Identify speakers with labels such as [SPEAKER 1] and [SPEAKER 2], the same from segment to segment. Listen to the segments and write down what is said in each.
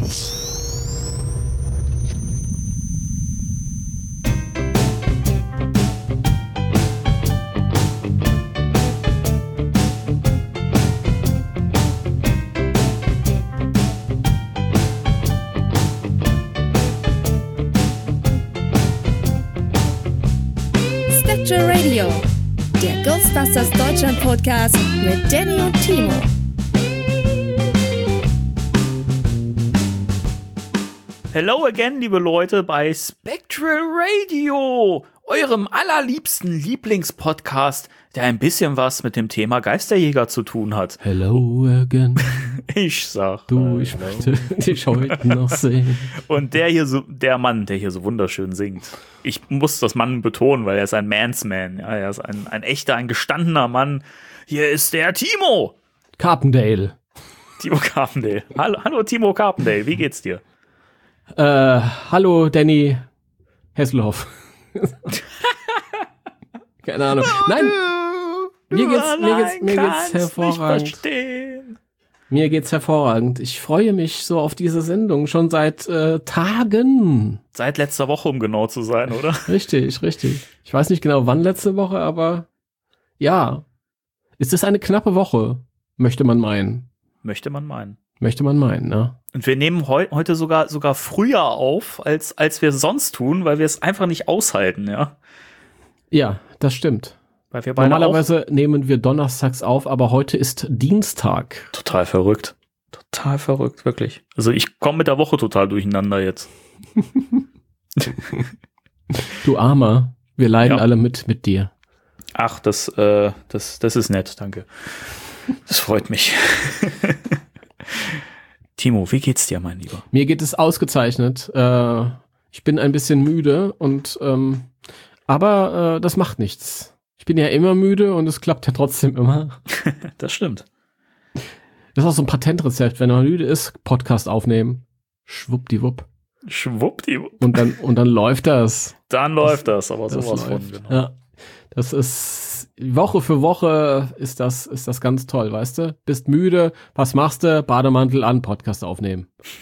[SPEAKER 1] Radio, der Ghostbusters Deutschland Podcast mit Danny und Timo.
[SPEAKER 2] Hello again, liebe Leute, bei Spectral Radio, eurem allerliebsten Lieblingspodcast, der ein bisschen was mit dem Thema Geisterjäger zu tun hat.
[SPEAKER 3] Hello again.
[SPEAKER 2] Ich sag.
[SPEAKER 3] Du, ich möchte dich heute noch sehen.
[SPEAKER 2] Und der Mann, der hier so wunderschön singt. Ich muss das Mann betonen, weil er ist ein Man's Man. Ja, er ist ein echter, ein gestandener Mann. Hier ist der Timo.
[SPEAKER 3] Carpendale.
[SPEAKER 2] Timo Carpendale. Hallo Timo Carpendale, wie geht's dir?
[SPEAKER 3] Hallo Danny Hasselhoff. Keine Ahnung. Nein, mir geht's hervorragend. Mir geht's hervorragend. Ich freue mich so auf diese Sendung schon seit Tagen.
[SPEAKER 2] Seit letzter Woche, um genau zu sein, oder?
[SPEAKER 3] Richtig. Ich weiß nicht genau, wann letzte Woche, aber ja. Es ist eine knappe Woche, möchte man meinen. Möchte man meinen, ne?
[SPEAKER 2] Und wir nehmen heute sogar früher auf, als wir es sonst tun, weil wir es einfach nicht aushalten, ja?
[SPEAKER 3] Ja, das stimmt.
[SPEAKER 2] Weil wir beide
[SPEAKER 3] normalerweise nehmen wir donnerstags auf, aber heute ist Dienstag.
[SPEAKER 2] Total verrückt, wirklich. Also ich komme mit der Woche total durcheinander jetzt.
[SPEAKER 3] Du Armer, wir leiden alle mit dir.
[SPEAKER 2] Ach, das ist nett, danke. Das freut mich. Timo, wie geht's dir, mein Lieber?
[SPEAKER 3] Mir geht es ausgezeichnet. Ich bin ein bisschen müde aber das macht nichts. Ich bin ja immer müde und es klappt ja trotzdem immer.
[SPEAKER 2] Das stimmt.
[SPEAKER 3] Das ist auch so ein Patentrezept. Wenn man müde ist, Podcast aufnehmen. Schwuppdiwupp. Und dann läuft das.
[SPEAKER 2] Dann läuft das, aber sowas von. Genau.
[SPEAKER 3] Ja, das ist Woche für Woche ist das ganz toll, weißt du? Bist müde, was machst du? Bademantel an, Podcast aufnehmen.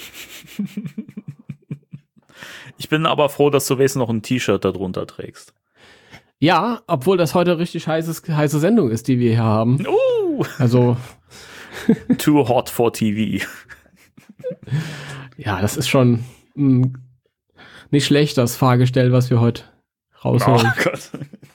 [SPEAKER 2] Ich bin aber froh, dass du wenigstens noch ein T-Shirt darunter trägst.
[SPEAKER 3] Ja, obwohl das heute richtig heiße Sendung ist, die wir hier haben. Also
[SPEAKER 2] Too hot for TV.
[SPEAKER 3] Ja, das ist schon nicht schlecht, das Fahrgestell, was wir heute rausholen.
[SPEAKER 2] Oh Gott.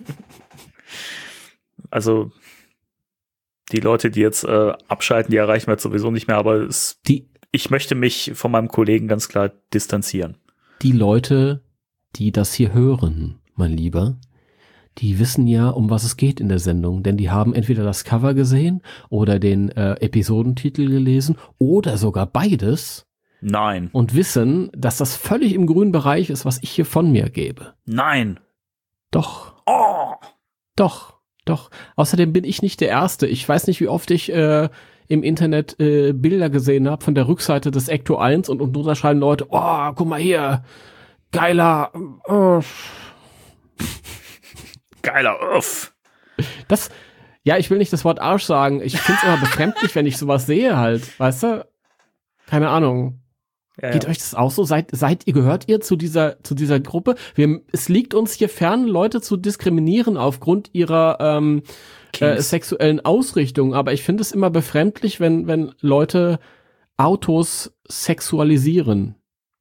[SPEAKER 2] Also die Leute, die jetzt abschalten, die erreichen wir jetzt sowieso nicht mehr, aber ich möchte mich von meinem Kollegen ganz klar distanzieren.
[SPEAKER 3] Die Leute, die das hier hören, mein Lieber, die wissen ja, um was es geht in der Sendung, denn die haben entweder das Cover gesehen oder den Episodentitel gelesen oder sogar beides.
[SPEAKER 2] Nein.
[SPEAKER 3] Und wissen, dass das völlig im grünen Bereich ist, was ich hier von mir gebe.
[SPEAKER 2] Nein.
[SPEAKER 3] Doch.
[SPEAKER 2] Oh.
[SPEAKER 3] Doch. Außerdem bin ich nicht der Erste. Ich weiß nicht, wie oft ich im Internet Bilder gesehen habe von der Rückseite des Ecto 1 und drunter schreiben Leute, oh, guck mal hier, geiler Ja, ich will nicht das Wort Arsch sagen. Ich finde es immer befremdlich, wenn ich sowas sehe halt, weißt du? Keine Ahnung. Ja. Geht euch das auch so? Gehört ihr zu dieser Gruppe? Es liegt uns hier fern, Leute zu diskriminieren aufgrund ihrer sexuellen Ausrichtung, aber ich finde es immer befremdlich, wenn Leute Autos sexualisieren.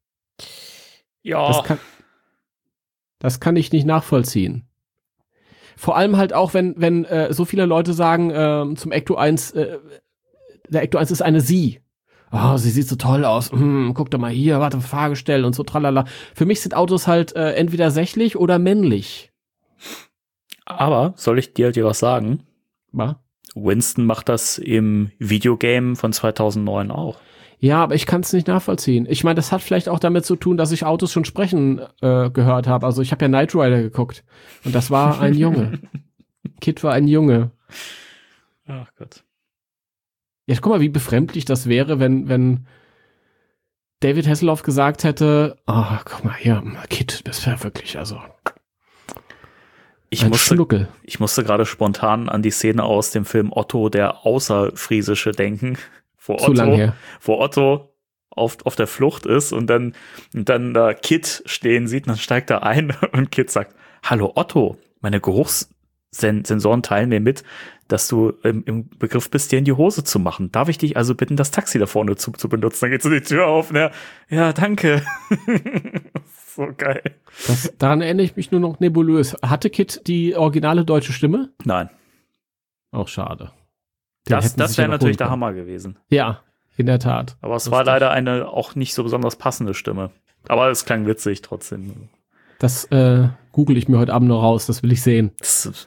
[SPEAKER 2] Ja.
[SPEAKER 3] Das kann ich nicht nachvollziehen. Vor allem halt auch, wenn so viele Leute sagen zum Ecto 1, der Ecto 1 ist eine Sie. Oh, sie sieht so toll aus. Guck doch mal hier, warte, Fahrgestell und so, tralala. Für mich sind Autos halt entweder sächlich oder männlich.
[SPEAKER 2] Aber, soll ich dir was sagen?
[SPEAKER 3] Was?
[SPEAKER 2] Winston macht das im Videogame von 2009 auch.
[SPEAKER 3] Ja, aber ich kann es nicht nachvollziehen. Ich meine, das hat vielleicht auch damit zu tun, dass ich Autos schon sprechen gehört habe. Also ich habe ja Knight Rider geguckt und das war ein Junge. Kid war ein Junge.
[SPEAKER 2] Ach Gott.
[SPEAKER 3] Jetzt guck mal, wie befremdlich das wäre, wenn David Hasselhoff gesagt hätte, guck mal hier, Kid, das wäre wirklich, also
[SPEAKER 2] ich musste gerade spontan an die Szene aus dem Film Otto, der Außerfriesische, denken. Wo Otto auf der Flucht ist und dann da Kit stehen sieht, und dann steigt er ein und Kit sagt, hallo Otto, meine Geruchssensoren teilen mir mit, dass du im Begriff bist, dir in die Hose zu machen. Darf ich dich also bitten, das Taxi da vorne zu benutzen? Dann geht so die Tür auf, ne? Ja, danke. So geil.
[SPEAKER 3] Daran erinnere ich mich nur noch nebulös. Hatte Kit die originale deutsche Stimme?
[SPEAKER 2] Nein.
[SPEAKER 3] Auch schade.
[SPEAKER 2] Das wäre natürlich der Hammer gewesen.
[SPEAKER 3] Ja, in der Tat.
[SPEAKER 2] Aber es war leider eine auch nicht so besonders passende Stimme. Aber es klang witzig trotzdem.
[SPEAKER 3] Das google ich mir heute Abend noch raus, das will ich sehen.
[SPEAKER 2] Das ist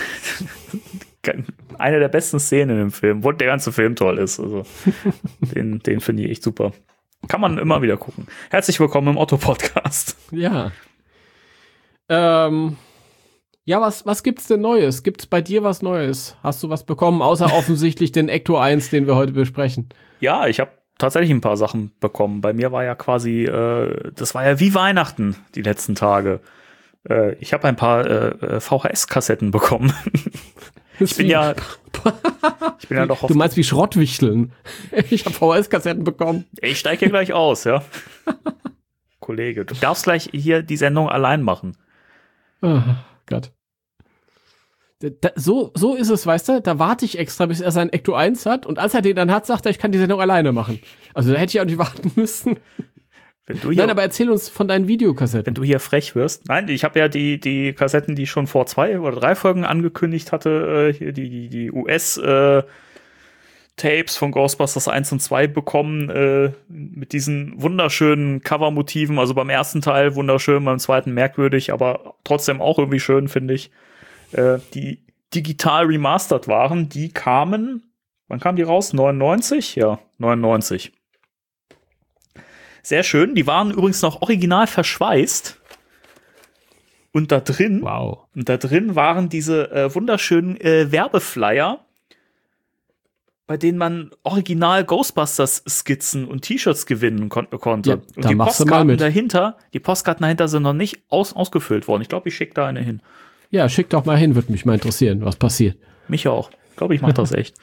[SPEAKER 2] eine der besten Szenen im Film, wo der ganze Film toll ist. Also, den finde ich echt super. Kann man immer wieder gucken. Herzlich willkommen im Otto-Podcast.
[SPEAKER 3] Ja. Ja, was gibt's denn Neues? Gibt's bei dir was Neues? Hast du was bekommen, außer offensichtlich den Ecto 1, den wir heute besprechen?
[SPEAKER 2] Ja, ich habe tatsächlich ein paar Sachen bekommen. Bei mir war ja quasi, das war ja wie Weihnachten die letzten Tage. Ich habe ein paar VHS-Kassetten bekommen. Ich bin ja doch auf.
[SPEAKER 3] Du meinst wie Schrottwichteln? Ich habe VHS-Kassetten bekommen.
[SPEAKER 2] Ich steige hier gleich aus, ja. Kollege, du darfst gleich hier die Sendung allein machen.
[SPEAKER 3] Oh Gott. So ist es, weißt du? Da warte ich extra, bis er sein Ecto 1 hat. Und als er den dann hat, sagt er, ich kann die Sendung alleine machen. Also da hätte ich auch nicht warten müssen. Nein, aber erzähl uns von deinen Videokassetten.
[SPEAKER 2] Wenn du hier frech wirst. Nein, ich habe ja die Kassetten, die ich schon vor 2 oder 3 Folgen angekündigt hatte, hier die US-Tapes von Ghostbusters 1 und 2 bekommen, mit diesen wunderschönen Cover-Motiven. Also beim ersten Teil wunderschön, beim zweiten merkwürdig, aber trotzdem auch irgendwie schön, finde ich. Die digital remastered waren, die kamen, wann kamen die raus? 99? Ja, 99. Sehr schön. Die waren übrigens noch original verschweißt. Und da drin waren diese wunderschönen Werbeflyer, bei denen man original Ghostbusters-Skizzen und T-Shirts gewinnen konnte.
[SPEAKER 3] Ja,
[SPEAKER 2] und die Postkarten dahinter sind noch nicht ausgefüllt worden. Ich glaube, ich schicke da eine hin.
[SPEAKER 3] Ja, schick doch mal hin, würde mich mal interessieren, was passiert.
[SPEAKER 2] Mich auch. Ich glaube, ich mache das echt.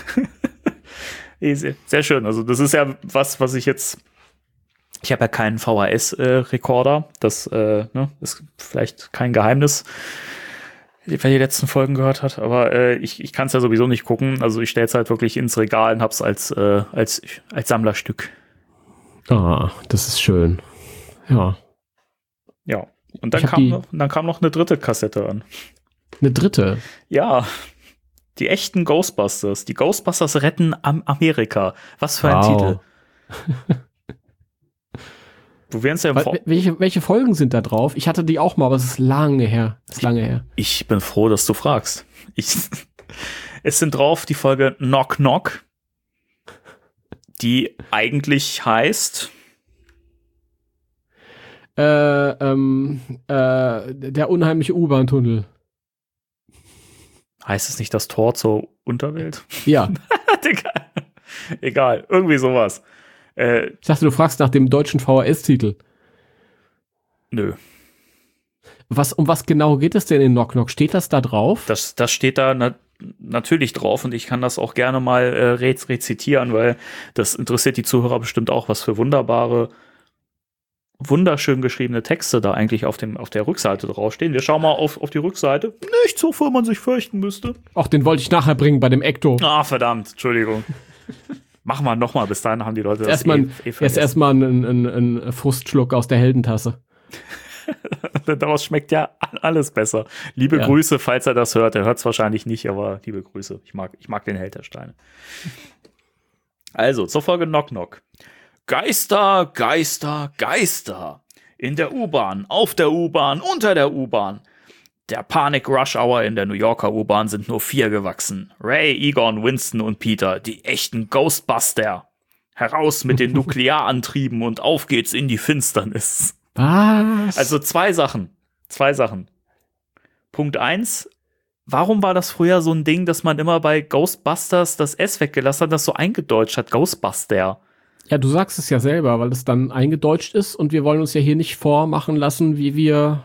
[SPEAKER 2] Sehr schön. Also das ist ja was ich jetzt. Ich habe ja keinen VHS-Rekorder. Das ist vielleicht kein Geheimnis, wer die letzten Folgen gehört hat. Aber ich kann es ja sowieso nicht gucken. Also ich stelle es halt wirklich ins Regal und hab's als Sammlerstück.
[SPEAKER 3] Ah, das ist schön. Ja.
[SPEAKER 2] Ja. Und dann kam noch eine dritte Kassette an.
[SPEAKER 3] Eine dritte?
[SPEAKER 2] Ja. Die echten Ghostbusters. Die Ghostbusters retten Amerika. Was für ein Titel. Du wirst ja
[SPEAKER 3] welche Folgen sind da drauf? Ich hatte die auch mal, aber es ist lange her.
[SPEAKER 2] Ich bin froh, dass du fragst. Es sind drauf die Folge Knock Knock, die eigentlich heißt
[SPEAKER 3] der unheimliche U-Bahn-Tunnel.
[SPEAKER 2] Heißt es nicht das Tor zur Unterwelt?
[SPEAKER 3] Ja.
[SPEAKER 2] Egal, irgendwie sowas.
[SPEAKER 3] Ich dachte, du fragst nach dem deutschen VHS-Titel.
[SPEAKER 2] Nö.
[SPEAKER 3] Um was genau geht es denn in Knock Knock? Steht das da drauf?
[SPEAKER 2] Das steht da natürlich drauf und ich kann das auch gerne mal rezitieren, weil das interessiert die Zuhörer bestimmt auch, was für wunderschön geschriebene Texte da eigentlich auf der Rückseite draufstehen. Wir schauen mal auf die Rückseite. Nicht so, wovor man sich fürchten müsste.
[SPEAKER 3] Ach, den wollte ich nachher bringen bei dem Ecto.
[SPEAKER 2] Ah, verdammt, Entschuldigung. Machen wir noch mal, bis dahin haben die Leute das
[SPEAKER 3] Jetzt erstmal einen Frustschluck aus der Heldentasse.
[SPEAKER 2] Daraus schmeckt ja alles besser. Liebe Grüße, falls er das hört. Er hört es wahrscheinlich nicht, aber liebe Grüße. Ich mag den Held der Steine. Also, zur Folge Knock Knock. Geister, Geister, Geister. In der U-Bahn, auf der U-Bahn, unter der U-Bahn. Der Panik-Rush-Hour in der New Yorker U-Bahn sind nur 4 gewachsen. Ray, Egon, Winston und Peter, die echten Ghostbuster. Heraus mit den Nuklearantrieben und auf geht's in die Finsternis.
[SPEAKER 3] Was?
[SPEAKER 2] Also 2 Sachen. Punkt 1. Warum war das früher so ein Ding, dass man immer bei Ghostbusters das S weggelassen hat, das so eingedeutscht hat? Ghostbuster.
[SPEAKER 3] Ja, du sagst es ja selber, weil es dann eingedeutscht ist und wir wollen uns ja hier nicht vormachen lassen, wie wir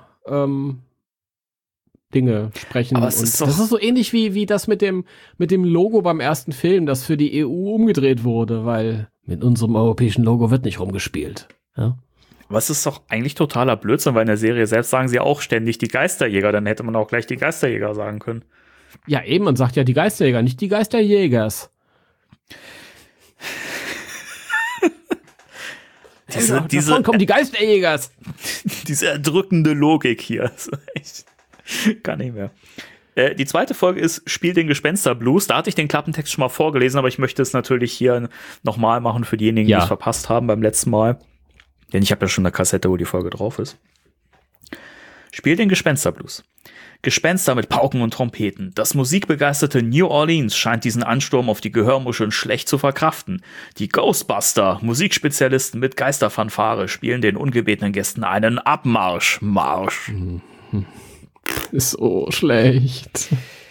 [SPEAKER 3] Dinge sprechen.
[SPEAKER 2] Aber
[SPEAKER 3] das ist so ähnlich wie das mit dem Logo beim ersten Film, das für die EU umgedreht wurde, weil mit unserem europäischen Logo wird nicht rumgespielt. Ja?
[SPEAKER 2] Was ist doch eigentlich totaler Blödsinn, weil in der Serie selbst sagen sie auch ständig die Geisterjäger, dann hätte man auch gleich die Geisterjäger sagen können.
[SPEAKER 3] Ja, eben, man sagt ja die Geisterjäger, nicht die Geisterjägers. Davon kommen die Geisterjägers.
[SPEAKER 2] Diese erdrückende Logik hier. Kann nicht mehr. Die zweite Folge ist Spiel den Gespensterblues. Da hatte ich den Klappentext schon mal vorgelesen, aber ich möchte es natürlich hier nochmal machen für diejenigen, die es verpasst haben beim letzten Mal. Denn ich habe ja schon eine Kassette, wo die Folge drauf ist. Spiel den Gespensterblues. Gespenster mit Pauken und Trompeten. Das musikbegeisterte New Orleans scheint diesen Ansturm auf die Gehörmuscheln schlecht zu verkraften. Die Ghostbuster, Musikspezialisten mit Geisterfanfare, spielen den ungebetenen Gästen einen Abmarsch. Marsch.
[SPEAKER 3] Ist so schlecht.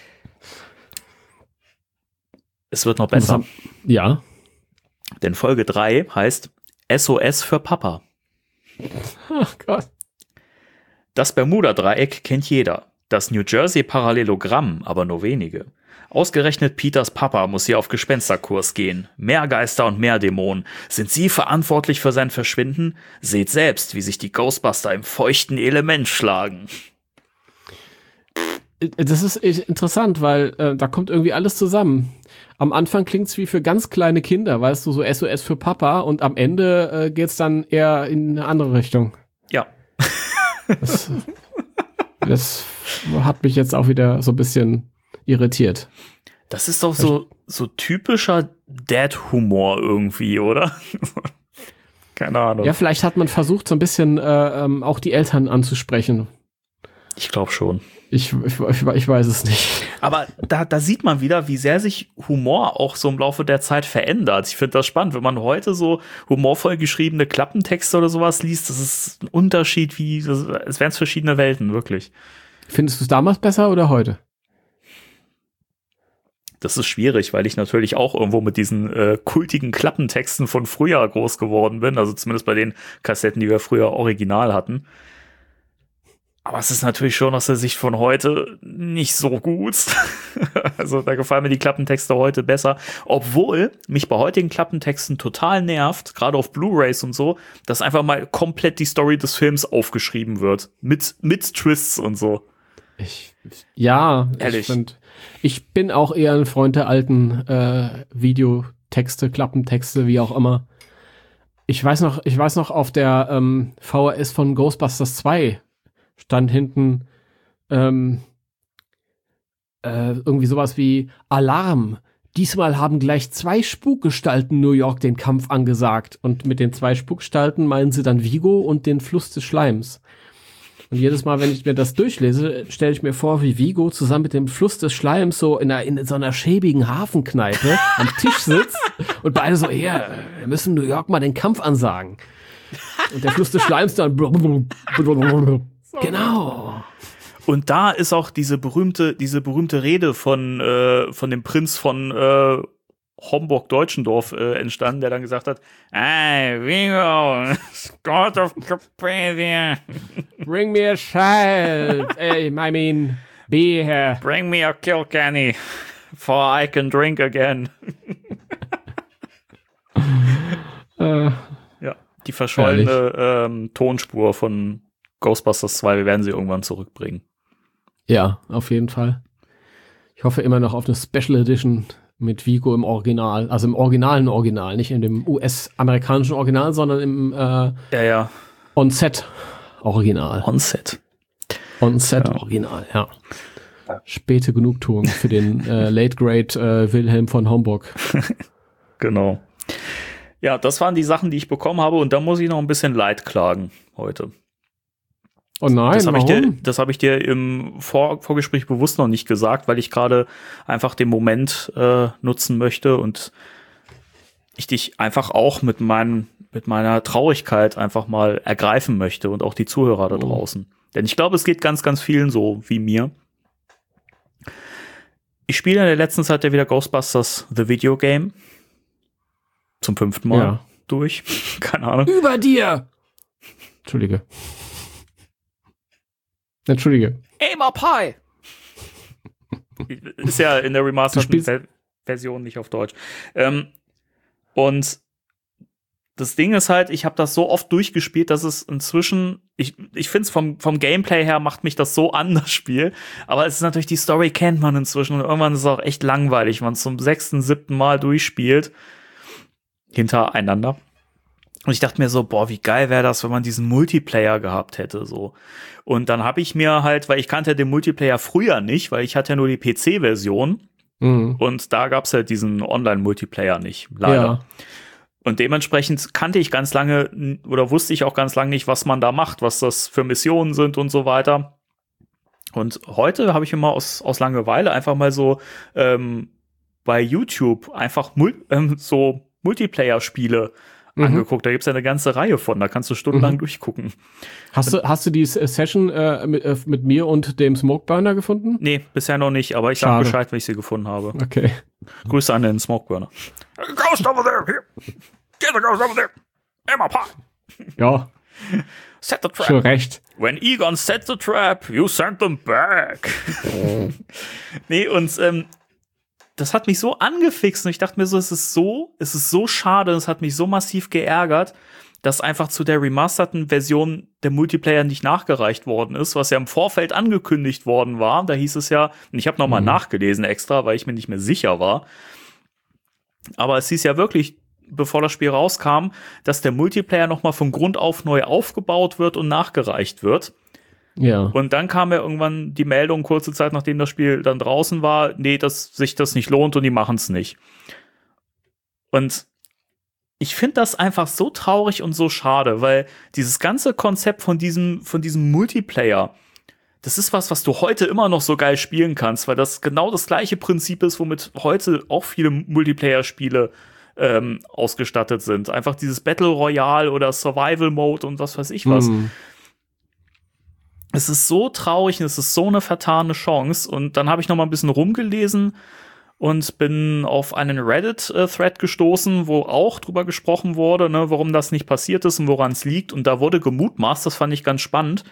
[SPEAKER 2] Es wird noch besser.
[SPEAKER 3] Ja.
[SPEAKER 2] Denn Folge 3 heißt SOS für Papa.
[SPEAKER 3] Ach Gott.
[SPEAKER 2] Das Bermuda-Dreieck kennt jeder. Das New Jersey-Parallelogramm aber nur wenige. Ausgerechnet Peters Papa muss hier auf Gespensterkurs gehen. Mehr Geister und mehr Dämonen. Sind Sie verantwortlich für sein Verschwinden? Seht selbst, wie sich die Ghostbuster im feuchten Element schlagen.
[SPEAKER 3] Das ist interessant, weil da kommt irgendwie alles zusammen. Am Anfang klingt's wie für ganz kleine Kinder, weißt du, so SOS für Papa, und am Ende geht's dann eher in eine andere Richtung.
[SPEAKER 2] Ja.
[SPEAKER 3] Das hat mich jetzt auch wieder so ein bisschen irritiert.
[SPEAKER 2] Das ist doch so typischer Dad-Humor irgendwie, oder? Keine Ahnung.
[SPEAKER 3] Ja, vielleicht hat man versucht, so ein bisschen auch die Eltern anzusprechen.
[SPEAKER 2] Ich glaube schon.
[SPEAKER 3] Ich weiß es nicht.
[SPEAKER 2] Aber da sieht man wieder, wie sehr sich Humor auch so im Laufe der Zeit verändert. Ich finde das spannend, wenn man heute so humorvoll geschriebene Klappentexte oder sowas liest. Das ist ein Unterschied, es wären verschiedene Welten, wirklich.
[SPEAKER 3] Findest du es damals besser oder heute?
[SPEAKER 2] Das ist schwierig, weil ich natürlich auch irgendwo mit diesen kultigen Klappentexten von früher groß geworden bin. Also zumindest bei den Kassetten, die wir früher original hatten. Aber es ist natürlich schon aus der Sicht von heute nicht so gut. Also da gefallen mir die Klappentexte heute besser. Obwohl mich bei heutigen Klappentexten total nervt, gerade auf Blu-rays und so, dass einfach mal komplett die Story des Films aufgeschrieben wird. Mit Twists und so.
[SPEAKER 3] Ehrlich. Ich bin auch eher ein Freund der alten Videotexte, Klappentexte, wie auch immer. Ich weiß noch auf der VHS von Ghostbusters 2 stand hinten irgendwie sowas wie Alarm. Diesmal haben gleich 2 Spukgestalten New York den Kampf angesagt. Und mit den 2 Spukgestalten meinen sie dann Vigo und den Fluss des Schleims. Und jedes Mal, wenn ich mir das durchlese, stelle ich mir vor, wie Vigo zusammen mit dem Fluss des Schleims so in so einer schäbigen Hafenkneipe am Tisch sitzt und beide so, wir müssen New York mal den Kampf ansagen. Und der Fluss des Schleims dann genau.
[SPEAKER 2] Und da ist auch diese berühmte Rede von dem Prinz von Homburg-Deutschendorf entstanden, der dann gesagt hat, hey, Vigo, God of Carpathia.
[SPEAKER 3] Bring me a child. I mean, be here.
[SPEAKER 2] Bring me a Kilkenny, for I can drink again. Ja, die verschollene Tonspur von Ghostbusters 2, wir werden sie irgendwann zurückbringen.
[SPEAKER 3] Ja, auf jeden Fall. Ich hoffe immer noch auf eine Special Edition mit Vigo im Original, also im originalen Original, nicht in dem US-amerikanischen Original, sondern im On-Set-Original. On-Set-Original, ja. Späte Genugtuung für den Late Great Wilhelm von Homburg.
[SPEAKER 2] Genau. Ja, das waren die Sachen, die ich bekommen habe, und da muss ich noch ein bisschen Leid klagen heute.
[SPEAKER 3] Oh nein,
[SPEAKER 2] das habe ich dir im Vorgespräch bewusst noch nicht gesagt, weil ich gerade einfach den Moment nutzen möchte und ich dich einfach auch mit meiner Traurigkeit einfach mal ergreifen möchte und auch die Zuhörer da draußen. Denn ich glaube, es geht ganz, ganz vielen so wie mir. Ich spiele in der letzten Zeit ja wieder Ghostbusters The Video Game. Zum 5. Mal durch. Keine Ahnung.
[SPEAKER 3] Über dir! Entschuldige.
[SPEAKER 2] Aim up high! Ist ja in der remasterten Version nicht auf Deutsch. Und das Ding ist halt, ich habe das so oft durchgespielt, dass es inzwischen, ich finde es vom Gameplay her macht mich das so an, das Spiel. Aber es ist natürlich, die Story kennt man inzwischen und irgendwann ist es auch echt langweilig, wenn man es zum 6., 7. Mal durchspielt. Hintereinander. Und ich dachte mir so, boah, wie geil wäre das, wenn man diesen Multiplayer gehabt hätte, so. Und dann habe ich mir halt, weil ich kannte den Multiplayer früher nicht, weil ich hatte ja nur die PC-Version. Und da gab's halt diesen Online-Multiplayer nicht, leider. Ja. Und dementsprechend kannte ich ganz lange oder wusste ich auch ganz lange nicht, was man da macht, was das für Missionen sind und so weiter. Und heute habe ich immer aus Langeweile einfach mal so bei YouTube einfach so Multiplayer-Spiele angeguckt. Da gibt's ja eine ganze Reihe von, da kannst du stundenlang durchgucken.
[SPEAKER 3] Hast du die Session mit mir und dem Smokeburner gefunden?
[SPEAKER 2] Nee, bisher noch nicht, aber ich sag Bescheid, wenn ich sie gefunden habe.
[SPEAKER 3] Okay.
[SPEAKER 2] Grüße an den Smokeburner. Ghost over there, here. Get the ghost over there. Emma Pie.
[SPEAKER 3] Ja.
[SPEAKER 2] Set the trap.
[SPEAKER 3] Schon recht.
[SPEAKER 2] When Egon set the trap, you send them back. Nee, und das hat mich so angefixt und ich dachte mir so, es ist so schade, es hat mich so massiv geärgert, dass einfach zu der remasterten Version der Multiplayer nicht nachgereicht worden ist, was ja im Vorfeld angekündigt worden war. Da hieß es ja, und ich habe nochmal nachgelesen extra, weil ich mir nicht mehr sicher war, aber es hieß ja wirklich, bevor das Spiel rauskam, dass der Multiplayer nochmal von Grund auf neu aufgebaut wird und nachgereicht wird.
[SPEAKER 3] Ja.
[SPEAKER 2] Und dann kam ja irgendwann die Meldung, kurze Zeit nachdem das Spiel dann draußen war, nee, dass sich das nicht lohnt und die machen es nicht. Und ich finde das einfach so traurig und so schade, weil dieses ganze Konzept von diesem Multiplayer, das ist was du heute immer noch so geil spielen kannst, weil das genau das gleiche Prinzip ist, womit heute auch viele Multiplayer-Spiele ausgestattet sind. Einfach dieses Battle Royale oder Survival Mode und was weiß ich was. Es ist so traurig und es ist so eine vertane Chance. Und dann habe ich noch mal ein bisschen rumgelesen und bin auf einen Reddit-Thread gestoßen, wo auch drüber gesprochen wurde, ne, warum das nicht passiert ist und woran es liegt. Und da wurde gemutmaßt, das fand ich ganz spannend,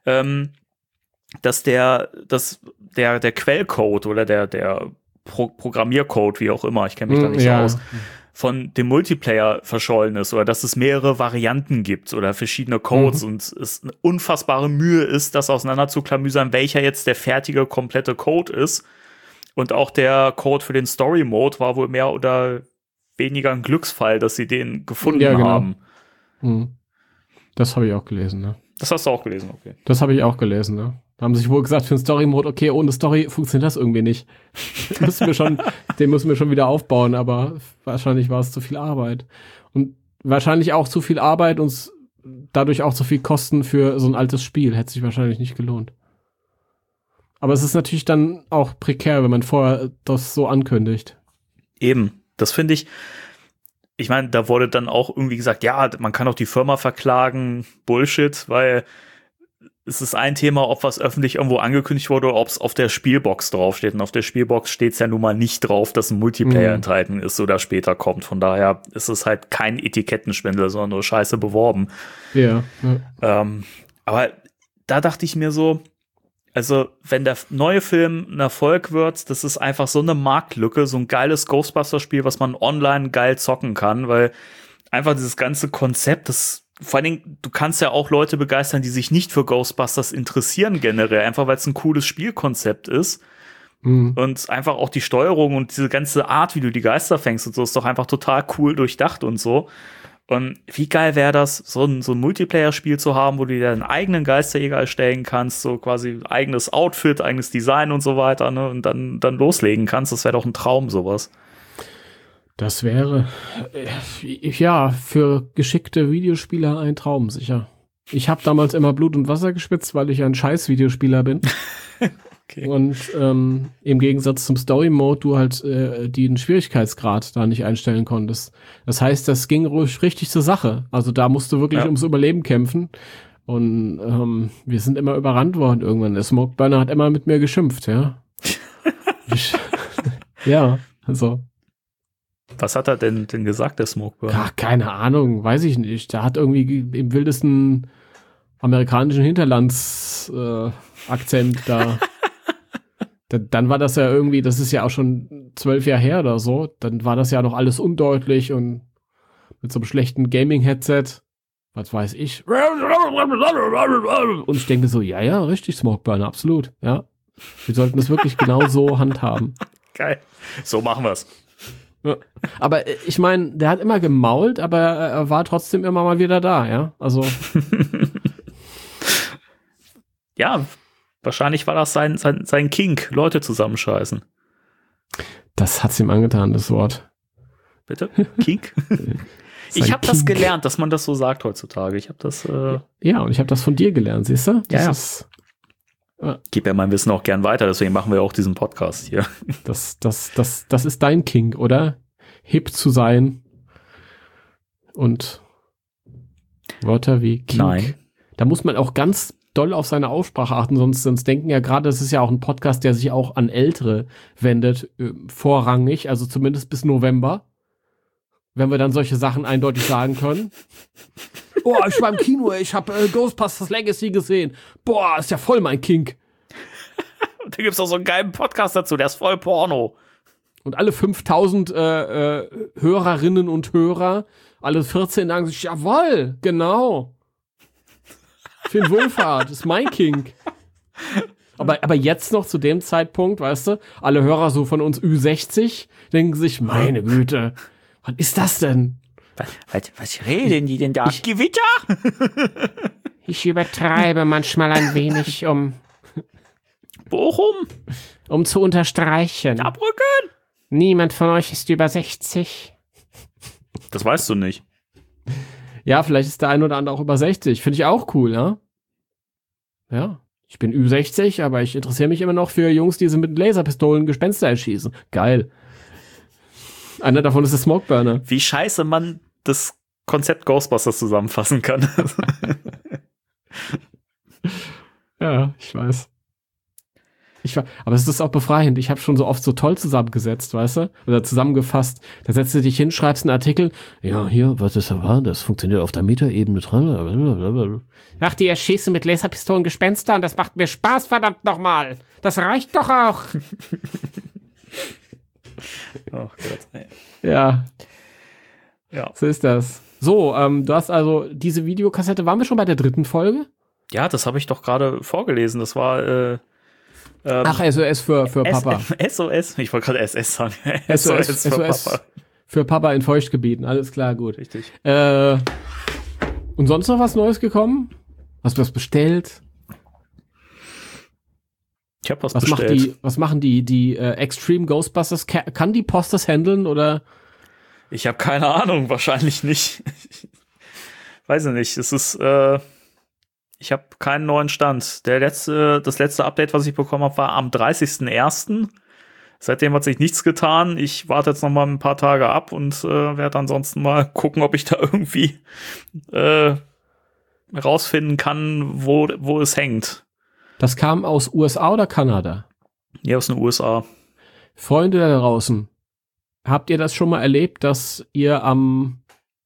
[SPEAKER 2] dass der Quellcode oder der Programmiercode, wie auch immer, ich kenne mich da nicht so aus, von dem Multiplayer verschollen ist oder dass es mehrere Varianten gibt oder verschiedene Codes und es eine unfassbare Mühe ist, das auseinanderzuklamüsern, welcher jetzt der fertige, komplette Code ist. Und auch der Code für den Story-Mode war wohl mehr oder weniger ein Glücksfall, dass sie den gefunden haben.
[SPEAKER 3] Das habe ich auch gelesen, ne?
[SPEAKER 2] Das hast du auch gelesen, okay.
[SPEAKER 3] Das habe ich auch gelesen, ne? Da haben sich wohl gesagt, für den Story-Mode, okay, ohne Story funktioniert das irgendwie nicht. Den müssen wir schon wieder aufbauen, aber wahrscheinlich war es zu viel Arbeit. Und wahrscheinlich auch zu viel Arbeit und dadurch auch zu viel Kosten für so ein altes Spiel. Hätte sich wahrscheinlich nicht gelohnt. Aber es ist natürlich dann auch prekär, wenn man vorher das so ankündigt.
[SPEAKER 2] Eben, das finde ich. Ich meine, da wurde dann auch irgendwie gesagt, ja, man kann auch die Firma verklagen. Bullshit, weil es ist ein Thema, ob was öffentlich irgendwo angekündigt wurde oder ob es auf der Spielbox draufsteht. Und auf der Spielbox steht es ja nun mal nicht drauf, dass ein Multiplayer enthalten ist oder später kommt. Von daher ist es halt kein Etikettenschwindel, sondern nur scheiße beworben.
[SPEAKER 3] Ja.
[SPEAKER 2] Aber da dachte ich mir so, also wenn der neue Film ein Erfolg wird, das ist einfach so eine Marktlücke, so ein geiles Ghostbusters-Spiel, was man online geil zocken kann, weil einfach dieses ganze Konzept, vor allen Dingen, du kannst ja auch Leute begeistern, die sich nicht für Ghostbusters interessieren generell, einfach weil es ein cooles Spielkonzept ist. Und einfach auch die Steuerung und diese ganze Art, wie du die Geister fängst und so, ist doch einfach total cool durchdacht und so. Und wie geil wäre das, so ein Multiplayer-Spiel zu haben, wo du dir deinen eigenen Geisterjäger erstellen kannst, so quasi eigenes Outfit, eigenes Design und so weiter, ne, und dann loslegen kannst. Das wäre doch ein Traum, sowas.
[SPEAKER 3] Das wäre, ja, für geschickte Videospieler ein Traum, sicher. Ich habe damals immer Blut und Wasser gespitzt, weil ich ein scheiß Videospieler bin. Okay. Und im Gegensatz zum Story-Mode du halt den Schwierigkeitsgrad da nicht einstellen konntest. Das heißt, das ging ruhig richtig zur Sache. Also da musst du wirklich ums Überleben kämpfen. Und wir sind immer überrannt worden irgendwann. Der Smokeburner hat immer mit mir geschimpft, ja. Ja, also.
[SPEAKER 2] Was hat er denn gesagt, der Smokeburner?
[SPEAKER 3] Ja, keine Ahnung, weiß ich nicht. Der hat irgendwie im wildesten amerikanischen Hinterlands-Akzent da. Dann war das ja irgendwie, das ist ja auch schon 12 Jahre her oder so, dann war das ja noch alles undeutlich und mit so einem schlechten Gaming-Headset. Was weiß ich. Und ich denke so, ja, richtig, Smokeburner, absolut, ja. Wir sollten das wirklich genau so handhaben.
[SPEAKER 2] Geil. So machen wir's.
[SPEAKER 3] Ja. Aber ich meine, der hat immer gemault, aber er war trotzdem immer mal wieder da, ja. Also.
[SPEAKER 2] Ja, wahrscheinlich war das sein Kink, Leute zusammenscheißen.
[SPEAKER 3] Das hat's ihm angetan, das Wort.
[SPEAKER 2] Bitte? Kink? Ich habe das gelernt, dass man das so sagt heutzutage. Ich habe das.
[SPEAKER 3] Ja, und ich habe das von dir gelernt, siehst du?
[SPEAKER 2] Ja. Gib ja mein Wissen auch gern weiter, deswegen machen wir auch diesen Podcast hier.
[SPEAKER 3] Das ist dein Kink, oder? Hip zu sein und Wörter wie Kink.
[SPEAKER 2] Nein.
[SPEAKER 3] Da muss man auch ganz doll auf seine Aussprache achten, sonst denken ja gerade, das ist ja auch ein Podcast, der sich auch an Ältere wendet, vorrangig, also zumindest bis November, wenn wir dann solche Sachen eindeutig sagen können. Oh, ich war im Kino, ich habe Ghostbusters Legacy gesehen. Boah, ist ja voll mein Kink.
[SPEAKER 2] Da gibt's auch so einen geilen Podcast dazu, der ist voll Porno.
[SPEAKER 3] Und alle 5000 Hörerinnen und Hörer, alle 14 sagen sich, jawohl, genau. Finn Wohlfahrt, ist mein Kink. Aber jetzt noch zu dem Zeitpunkt, weißt du, alle Hörer so von uns Ü60 denken sich, meine Güte, was ist das denn?
[SPEAKER 2] Was reden die denn da? Gewitter?
[SPEAKER 3] Ich übertreibe manchmal ein wenig, um zu unterstreichen.
[SPEAKER 2] Saarbrücken?
[SPEAKER 3] Niemand von euch ist über 60.
[SPEAKER 2] Das weißt du nicht.
[SPEAKER 3] Ja, vielleicht ist der ein oder andere auch über 60. Finde ich auch cool, ja? Ja, ich bin Ü60, aber ich interessiere mich immer noch für Jungs, die mit Laserpistolen Gespenster erschießen. Geil. Einer davon ist der Smokeburner.
[SPEAKER 2] Wie scheiße man das Konzept Ghostbusters zusammenfassen kann.
[SPEAKER 3] Ja, ich weiß. Aber es ist auch befreiend. Ich habe schon so oft so toll zusammengesetzt, weißt du? Oder zusammengefasst. Da setzt du dich hin, schreibst einen Artikel. Ja, hier, was ist da? Das funktioniert auf der Metaebene dran. Ach, die erschießen mit Laserpistolen Gespenster und das macht mir Spaß, verdammt nochmal. Das reicht doch auch.
[SPEAKER 2] Oh Gott, ey.
[SPEAKER 3] Ja, so ist das. So, du hast also diese Videokassette, waren wir schon bei der 3. Folge?
[SPEAKER 2] Ja, das habe ich doch gerade vorgelesen. Das war
[SPEAKER 3] ach, SOS für Papa.
[SPEAKER 2] SOS, ich wollte gerade SS sagen.
[SPEAKER 3] SOS für Papa. Für Papa in Feuchtgebieten, alles klar, gut.
[SPEAKER 2] Richtig.
[SPEAKER 3] Und sonst noch was Neues gekommen? Hast du was bestellt?
[SPEAKER 2] Ich habe was bestellt.
[SPEAKER 3] Was machen die Extreme Ghostbusters? Kann die Post das handeln oder?
[SPEAKER 2] Ich habe keine Ahnung, wahrscheinlich nicht. Weiß ich nicht. Es ist, ich habe keinen neuen Stand. Das letzte Update, was ich bekommen habe, war am 30.01. Seitdem hat sich nichts getan. Ich warte jetzt noch mal ein paar Tage ab und werde ansonsten mal gucken, ob ich da irgendwie rausfinden kann, wo es hängt.
[SPEAKER 3] Das kam aus USA oder Kanada?
[SPEAKER 2] Ja, aus den USA.
[SPEAKER 3] Freunde da draußen, habt ihr das schon mal erlebt, dass ihr am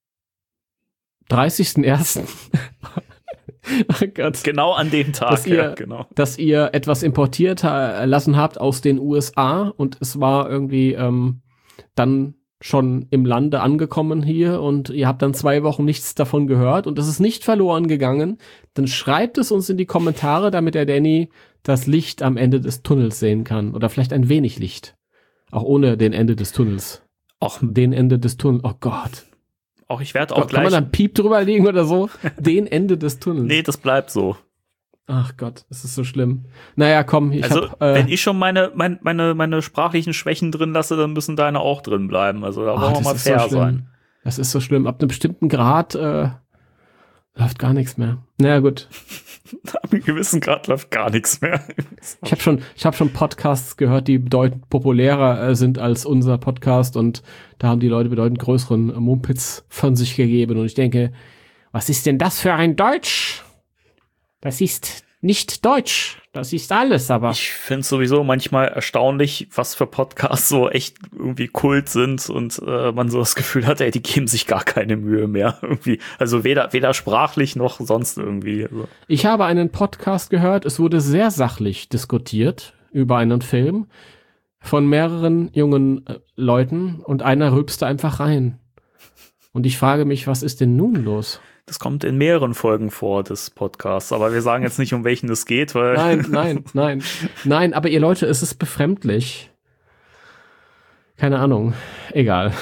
[SPEAKER 3] 30.01. Oh Gott.
[SPEAKER 2] Genau an dem Tag,
[SPEAKER 3] dass ihr etwas importiert lassen habt aus den USA und es war irgendwie dann schon im Lande angekommen hier und ihr habt dann 2 Wochen nichts davon gehört und es ist nicht verloren gegangen, dann schreibt es uns in die Kommentare, damit der Danny das Licht am Ende des Tunnels sehen kann oder vielleicht ein wenig Licht. Auch ohne den Ende des Tunnels.
[SPEAKER 2] Auch
[SPEAKER 3] den Ende des Tunnels. Oh Gott.
[SPEAKER 2] Auch ich werde auch gleich.
[SPEAKER 3] Kann man da einen Piep drüber legen oder so? Den Ende des Tunnels.
[SPEAKER 2] Nee, das bleibt so.
[SPEAKER 3] Ach Gott, das ist so schlimm. Naja, komm,
[SPEAKER 2] wenn ich schon meine sprachlichen Schwächen drin lasse, dann müssen deine auch drin bleiben. Also da wollen wir mal fair sein.
[SPEAKER 3] Das ist so schlimm. Ab einem bestimmten Grad läuft gar nichts mehr. Naja, gut.
[SPEAKER 2] Ab einem gewissen Grad läuft gar nichts mehr.
[SPEAKER 3] Ich hab schon Podcasts gehört, die bedeutend populärer sind als unser Podcast und da haben die Leute bedeutend größeren Mumpitz von sich gegeben und ich denke, was ist denn das für ein Deutsch? Das ist nicht Deutsch. Das ist alles, aber.
[SPEAKER 2] Ich finde es sowieso manchmal erstaunlich, was für Podcasts so echt irgendwie Kult sind und man so das Gefühl hat, ey, die geben sich gar keine Mühe mehr irgendwie. Also weder sprachlich noch sonst irgendwie. Also.
[SPEAKER 3] Ich habe einen Podcast gehört, es wurde sehr sachlich diskutiert über einen Film von mehreren jungen Leuten und einer rülpste einfach rein. Und ich frage mich, was ist denn nun los?
[SPEAKER 2] Das kommt in mehreren Folgen vor des Podcasts, aber wir sagen jetzt nicht, um welchen es geht, weil...
[SPEAKER 3] Nein, aber ihr Leute, es ist befremdlich. Keine Ahnung. Egal.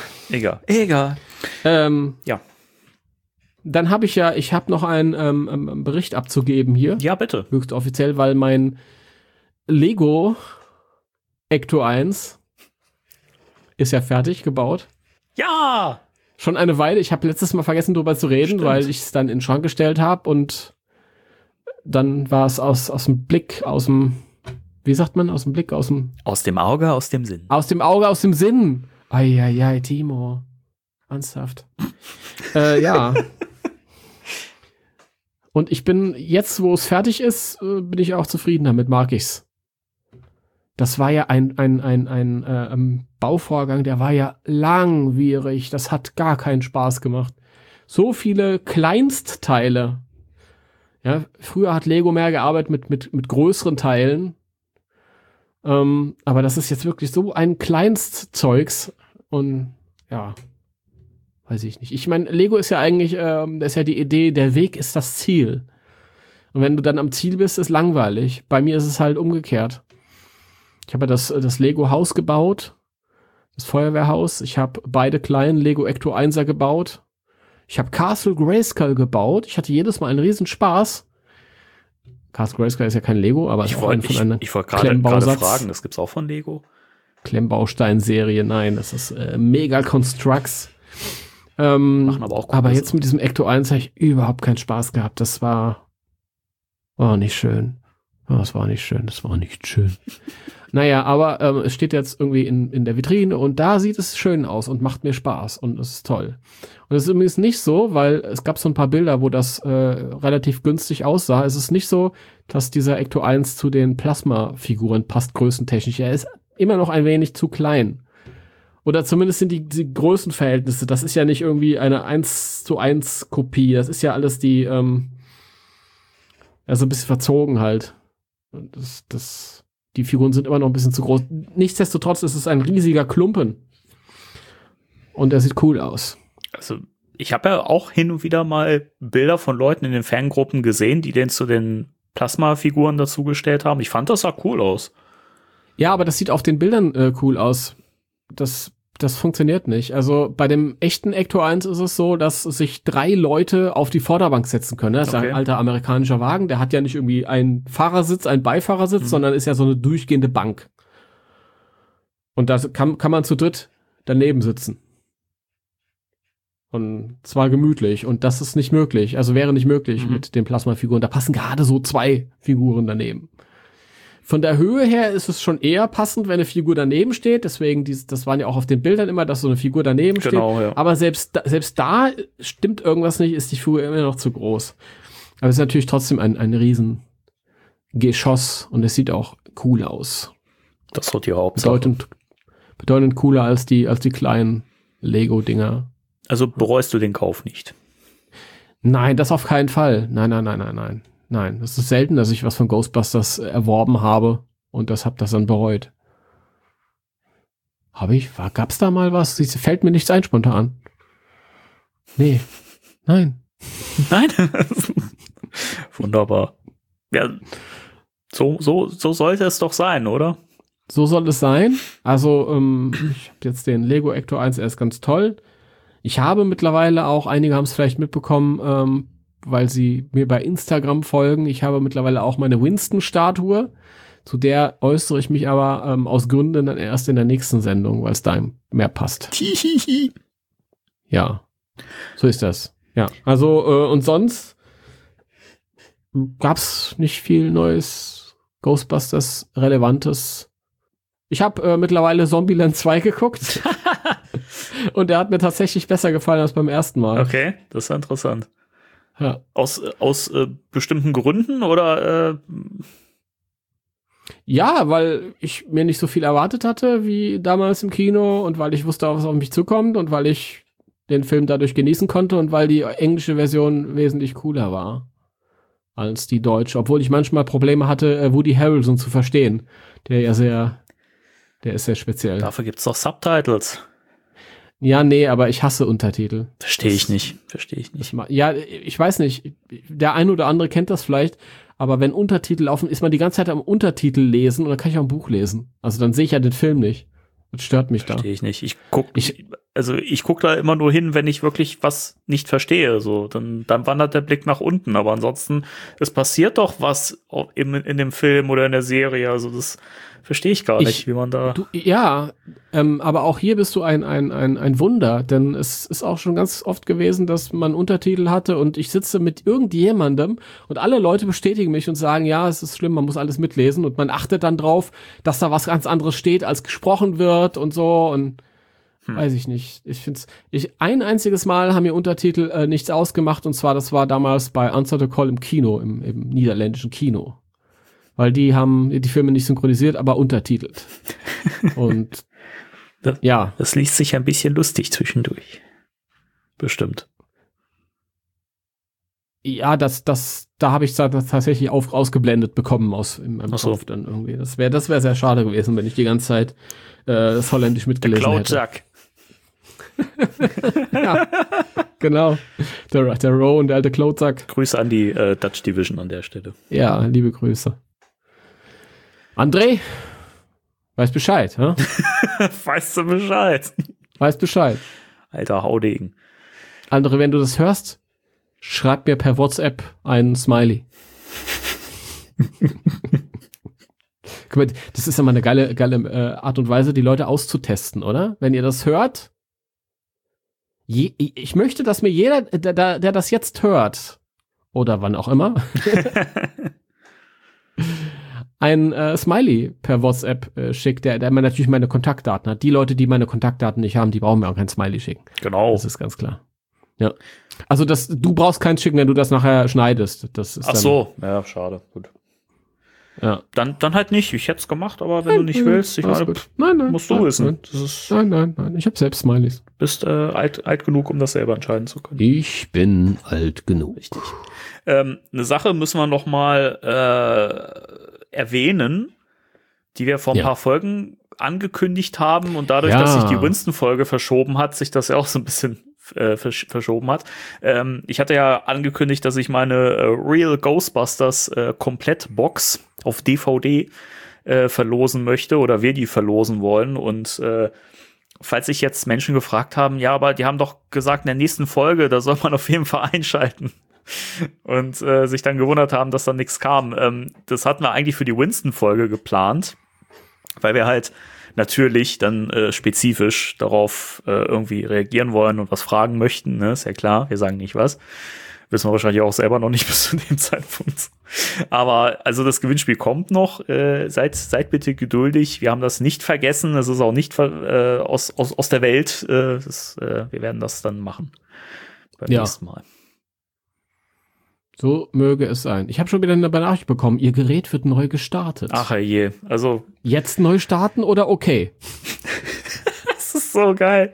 [SPEAKER 2] Ja.
[SPEAKER 3] Dann habe ich noch einen Bericht abzugeben hier.
[SPEAKER 2] Ja, bitte.
[SPEAKER 3] Höchst offiziell, weil mein Lego Ecto 1 ist ja fertig gebaut.
[SPEAKER 2] Ja!
[SPEAKER 3] Schon eine Weile. Ich habe letztes Mal vergessen, drüber zu reden, weil ich es dann in den Schrank gestellt habe und dann war es aus dem Blick, wie sagt man, aus dem Blick,
[SPEAKER 2] aus dem Auge, aus dem Sinn.
[SPEAKER 3] Aus dem Auge, aus dem Sinn. Eieiei, Timo. Ernsthaft. Ja. Und ich bin jetzt, wo es fertig ist, bin ich auch zufrieden damit, mag ich's. Das war ja ein Bauvorgang, der war ja langwierig. Das hat gar keinen Spaß gemacht. So viele Kleinstteile. Ja, früher hat Lego mehr gearbeitet mit größeren Teilen. Aber das ist jetzt wirklich so ein Kleinstzeugs. Und ja, weiß ich nicht. Ich meine, Lego ist ja eigentlich, das ist ja die Idee, der Weg ist das Ziel. Und wenn du dann am Ziel bist, ist langweilig. Bei mir ist es halt umgekehrt. Ich habe ja das Lego-Haus gebaut, das Feuerwehrhaus. Ich habe beide kleinen Lego Ecto 1er gebaut. Ich habe Castle Grayskull gebaut. Ich hatte jedes Mal einen riesen Spaß. Castle Grayskull ist ja kein Lego, aber
[SPEAKER 2] ich wollte gerade fragen, das gibt's auch von Lego?
[SPEAKER 3] Klemmbaustein-Serie, nein, das ist Mega Constructs.
[SPEAKER 2] Machen aber auch
[SPEAKER 3] aber jetzt mit diesem Ecto 1 habe ich überhaupt keinen Spaß gehabt. Das war nicht schön. Das war nicht schön. Naja, aber es steht jetzt irgendwie in der Vitrine und da sieht es schön aus und macht mir Spaß und es ist toll. Und es ist übrigens nicht so, weil es gab so ein paar Bilder, wo das relativ günstig aussah. Es ist nicht so, dass dieser Ecto 1 zu den Plasma-Figuren passt, größentechnisch. Er ist immer noch ein wenig zu klein. Oder zumindest sind die Größenverhältnisse. Das ist ja nicht irgendwie eine 1:1 Kopie. Das ist ja alles die, also ein bisschen verzogen halt. Und die Figuren sind immer noch ein bisschen zu groß. Nichtsdestotrotz ist es ein riesiger Klumpen. Und er sieht cool aus.
[SPEAKER 2] Also, ich habe ja auch hin und wieder mal Bilder von Leuten in den Fangruppen gesehen, die den zu den Plasma-Figuren dazugestellt haben. Ich fand, das sah cool aus.
[SPEAKER 3] Ja, aber das sieht auf den Bildern cool aus. Das funktioniert nicht. Also bei dem echten Ecto 1 ist es so, dass sich 3 Leute auf die Vorderbank setzen können. Das ist ein alter amerikanischer Wagen. Der hat ja nicht irgendwie einen Fahrersitz, einen Beifahrersitz, sondern ist ja so eine durchgehende Bank. Und da kann man zu dritt daneben sitzen. Und zwar gemütlich. Und das ist nicht möglich. Also wäre nicht möglich mit den Plasmafiguren. Da passen gerade so 2 Figuren daneben. Von der Höhe her ist es schon eher passend, wenn eine Figur daneben steht. Deswegen, das waren ja auch auf den Bildern immer, dass so eine Figur daneben steht.
[SPEAKER 2] Ja.
[SPEAKER 3] Aber selbst da stimmt irgendwas nicht, ist die Figur immer noch zu groß. Aber es ist natürlich trotzdem ein riesen Geschoss und es sieht auch cool aus.
[SPEAKER 2] Das wird die Hauptsache.
[SPEAKER 3] Bedeutend cooler als die kleinen Lego-Dinger.
[SPEAKER 2] Also bereust du den Kauf nicht?
[SPEAKER 3] Nein, das auf keinen Fall. Nein, es ist selten, dass ich was von Ghostbusters erworben habe und das dann bereut. Gab's da mal was? Fällt mir nichts ein spontan. Nee. Nein.
[SPEAKER 2] Wunderbar. Ja, so sollte es doch sein, oder?
[SPEAKER 3] So soll es sein. Also, ich habe jetzt den Lego Ecto 1, er ist ganz toll. Ich habe mittlerweile auch, einige haben es vielleicht mitbekommen, weil sie mir bei Instagram folgen. Ich habe mittlerweile auch meine Winston-Statue. Zu der äußere ich mich aber aus Gründen dann erst in der nächsten Sendung, weil es da mehr passt. Ja, so ist das. Ja, also und sonst gab's nicht viel Neues Ghostbusters Relevantes. Ich habe mittlerweile Zombieland 2 geguckt. Und der hat mir tatsächlich besser gefallen als beim ersten Mal.
[SPEAKER 2] Okay, das ist interessant.
[SPEAKER 3] Ja.
[SPEAKER 2] Aus bestimmten Gründen oder?
[SPEAKER 3] Ja, weil ich mir nicht so viel erwartet hatte wie damals im Kino und weil ich wusste, was auf mich zukommt und weil ich den Film dadurch genießen konnte und weil die englische Version wesentlich cooler war als die deutsche. Obwohl ich manchmal Probleme hatte, Woody Harrelson zu verstehen. Der ist sehr speziell.
[SPEAKER 2] Dafür gibt's doch Subtitles.
[SPEAKER 3] Ja, nee, aber ich hasse Untertitel.
[SPEAKER 2] Verstehe ich nicht.
[SPEAKER 3] Ja, ich weiß nicht. Der eine oder andere kennt das vielleicht, aber wenn Untertitel laufen, ist man die ganze Zeit am Untertitel lesen und dann kann ich auch ein Buch lesen. Also dann sehe ich ja den Film nicht. Das stört mich da.
[SPEAKER 2] Verstehe ich nicht. Ich guck da immer nur hin, wenn ich wirklich was nicht verstehe. So, dann wandert der Blick nach unten. Aber ansonsten, es passiert doch was in dem Film oder in der Serie. Also das verstehe ich gar nicht, wie man da.
[SPEAKER 3] Aber auch hier bist du ein Wunder, denn es ist auch schon ganz oft gewesen, dass man Untertitel hatte und ich sitze mit irgendjemandem und alle Leute bestätigen mich und sagen, ja, es ist schlimm, man muss alles mitlesen und man achtet dann drauf, dass da was ganz anderes steht, als gesprochen wird und so und weiß ich nicht. Ein einziges Mal haben mir Untertitel nichts ausgemacht und zwar, das war damals bei Answer the Call im Kino, im niederländischen Kino. Weil die haben die Filme nicht synchronisiert, aber untertitelt. Und
[SPEAKER 2] das liest sich ein bisschen lustig zwischendurch. Bestimmt.
[SPEAKER 3] Ja, da habe ich das tatsächlich ausgeblendet bekommen in meinem Kopf dann irgendwie. Das wäre sehr schade gewesen, wenn ich die ganze Zeit das Holländisch mitgelesen hätte.
[SPEAKER 2] Cloudjack.
[SPEAKER 3] Ja, genau. Der Row und der alte Cloudjack.
[SPEAKER 2] Grüße an die Dutch Division an der Stelle.
[SPEAKER 3] Ja, liebe Grüße. André, weiß Bescheid, hä?
[SPEAKER 2] Weißt du Bescheid?
[SPEAKER 3] Weiß Bescheid.
[SPEAKER 2] Alter Haudegen.
[SPEAKER 3] André, wenn du das hörst, schreib mir per WhatsApp einen Smiley. Guck mal, das ist ja mal eine geile Art und Weise, die Leute auszutesten, oder? Wenn ihr das hört, ich möchte, dass mir jeder, der das jetzt hört, oder wann auch immer, ein Smiley per WhatsApp schickt, der natürlich meine Kontaktdaten hat. Die Leute, die meine Kontaktdaten nicht haben, die brauchen mir auch kein Smiley schicken.
[SPEAKER 2] Genau.
[SPEAKER 3] Das ist ganz klar. Ja. Also du brauchst keins schicken, wenn du das nachher schneidest. Das ist
[SPEAKER 2] ja, schade. Gut.
[SPEAKER 3] Ja.
[SPEAKER 2] Dann halt nicht. Ich hätte es gemacht, aber wenn du nicht willst, musst du wissen.
[SPEAKER 3] Nein. Ich habe selbst Smileys.
[SPEAKER 2] Bist alt genug, um das selber entscheiden zu können.
[SPEAKER 3] Ich bin alt genug.
[SPEAKER 2] Richtig. Eine Sache müssen wir noch mal erwähnen, die wir vor ein paar Folgen angekündigt haben und dadurch, dass sich die Winston-Folge verschoben hat, sich das ja auch so ein bisschen verschoben hat. Ich hatte ja angekündigt, dass ich meine Real Ghostbusters Komplettbox auf DVD verlosen möchte oder wir die verlosen wollen und falls sich jetzt Menschen gefragt haben, ja, aber die haben doch gesagt, in der nächsten Folge, da soll man auf jeden Fall einschalten. Und sich dann gewundert haben, dass da nichts kam. Das hatten wir eigentlich für die Winston-Folge geplant, weil wir halt natürlich dann spezifisch darauf irgendwie reagieren wollen und was fragen möchten. Ne? Ist ja klar, wir sagen nicht was. Wissen wir wahrscheinlich auch selber noch nicht bis zu dem Zeitpunkt. Aber also das Gewinnspiel kommt noch. Seid bitte geduldig. Wir haben das nicht vergessen. Es ist auch nicht aus der Welt. Wir werden das dann machen beim nächsten Mal.
[SPEAKER 3] So möge es sein. Ich habe schon wieder eine Benachrichtigung bekommen. Ihr Gerät wird neu gestartet.
[SPEAKER 2] Ach je, also
[SPEAKER 3] jetzt neu starten oder okay?
[SPEAKER 2] Das ist so geil.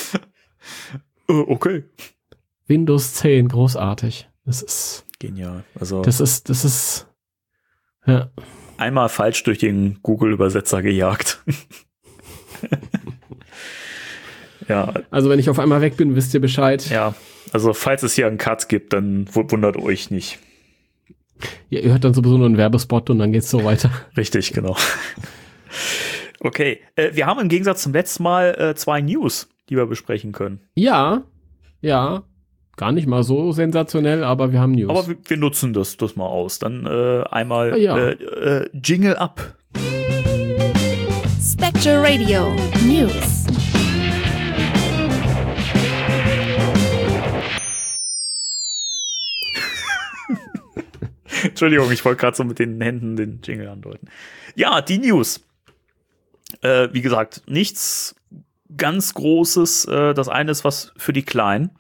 [SPEAKER 2] Okay.
[SPEAKER 3] Windows 10, großartig. Das ist
[SPEAKER 2] genial. Also
[SPEAKER 3] das ist ja.
[SPEAKER 2] Einmal falsch durch den Google-Übersetzer gejagt. Ja.
[SPEAKER 3] Also wenn ich auf einmal weg bin, wisst ihr Bescheid.
[SPEAKER 2] Ja. Also, falls es hier einen Cut gibt, dann wundert euch nicht.
[SPEAKER 3] Ja, ihr hört dann sowieso nur einen Werbespot und dann geht's so weiter.
[SPEAKER 2] Richtig, genau. Okay, wir haben im Gegensatz zum letzten Mal 2 News, die wir besprechen können.
[SPEAKER 3] Ja, gar nicht mal so sensationell, aber wir haben News.
[SPEAKER 2] Aber wir nutzen das mal aus. Dann einmal Jingle up.
[SPEAKER 1] Spectre Radio News.
[SPEAKER 2] Entschuldigung, ich wollte gerade so mit den Händen den Jingle andeuten. Ja, die News. Wie gesagt, nichts ganz Großes. Das eine ist was für die Kleinen.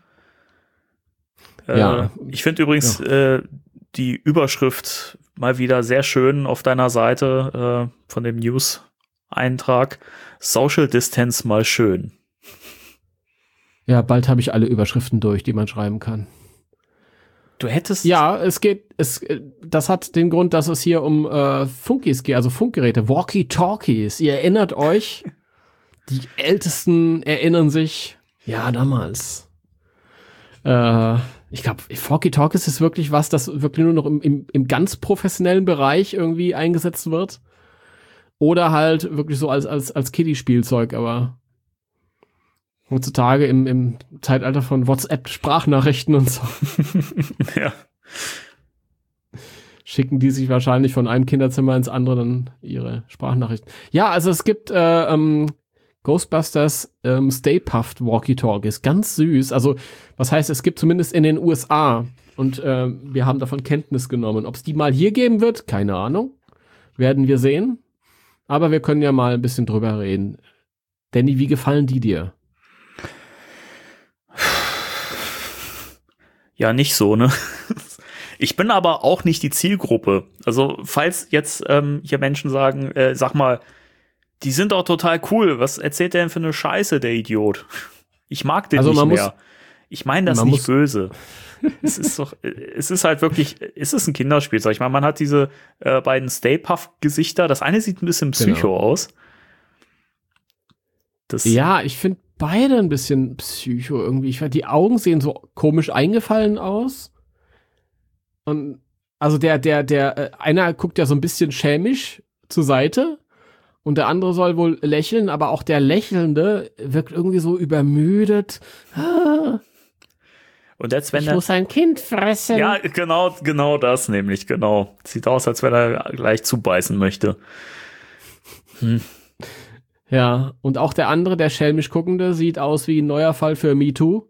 [SPEAKER 2] Ich finde übrigens die Überschrift mal wieder sehr schön auf deiner Seite von dem News-Eintrag. Social Distance mal schön.
[SPEAKER 3] Ja, bald habe ich alle Überschriften durch, die man schreiben kann.
[SPEAKER 2] Du hättest...
[SPEAKER 3] Ja, das hat den Grund, dass es hier um Funkies geht, also Funkgeräte, Walkie-Talkies. Ihr erinnert euch, die Ältesten erinnern sich, Ja, damals. Ich glaube, Walkie-Talkies ist wirklich was, das wirklich nur noch im ganz professionellen Bereich irgendwie eingesetzt wird. Oder halt wirklich so als Kiddie-Spielzeug, aber heutzutage im Zeitalter von WhatsApp-Sprachnachrichten und so.
[SPEAKER 2] Ja.
[SPEAKER 3] Schicken die sich wahrscheinlich von einem Kinderzimmer ins andere dann ihre Sprachnachrichten. Ja, also es gibt Ghostbusters Stay Puft Walkie-Talkies, ganz süß. Also, was heißt, es gibt zumindest in den USA und wir haben davon Kenntnis genommen. Ob es die mal hier geben wird, keine Ahnung. Werden wir sehen. Aber wir können ja mal ein bisschen drüber reden. Danny, wie gefallen die dir?
[SPEAKER 2] Ja, nicht so, ne? Ich bin aber auch nicht die Zielgruppe. Also, falls jetzt hier Menschen sagen, sag mal, die sind doch total cool. Was erzählt der denn für eine Scheiße, der Idiot? Ich mag den nicht mehr. Ich meine das nicht böse. Es ist halt wirklich, es ist ein Kinderspielzeug. Ich meine, man hat diese beiden Stay Puft-Gesichter. Das eine sieht ein bisschen Psycho aus.
[SPEAKER 3] Ja, ich finde beide ein bisschen Psycho irgendwie. Ich finde, die Augen sehen so komisch eingefallen aus. Und also der einer guckt ja so ein bisschen schelmisch zur Seite. Und der andere soll wohl lächeln, aber auch der Lächelnde wirkt irgendwie so übermüdet.
[SPEAKER 2] Und jetzt, wenn
[SPEAKER 3] ich muss ein Kind fressen.
[SPEAKER 2] Ja, genau das nämlich, genau. Sieht aus, als wenn er gleich zubeißen möchte.
[SPEAKER 3] Ja, und auch der andere, der schelmisch guckende, sieht aus wie ein neuer Fall für MeToo.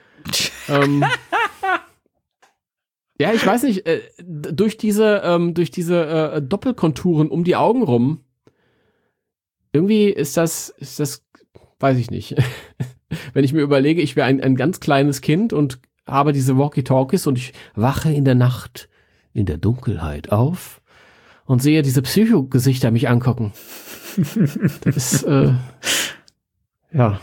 [SPEAKER 3] Ja, ich weiß nicht, durch diese Doppelkonturen um die Augen rum, irgendwie ist das, weiß ich nicht. Wenn ich mir überlege, ich wäre ein ganz kleines Kind und habe diese Walkie-Talkies und ich wache in der Nacht in der Dunkelheit auf und sehe diese Psycho-Gesichter mich angucken. Das ist, ja.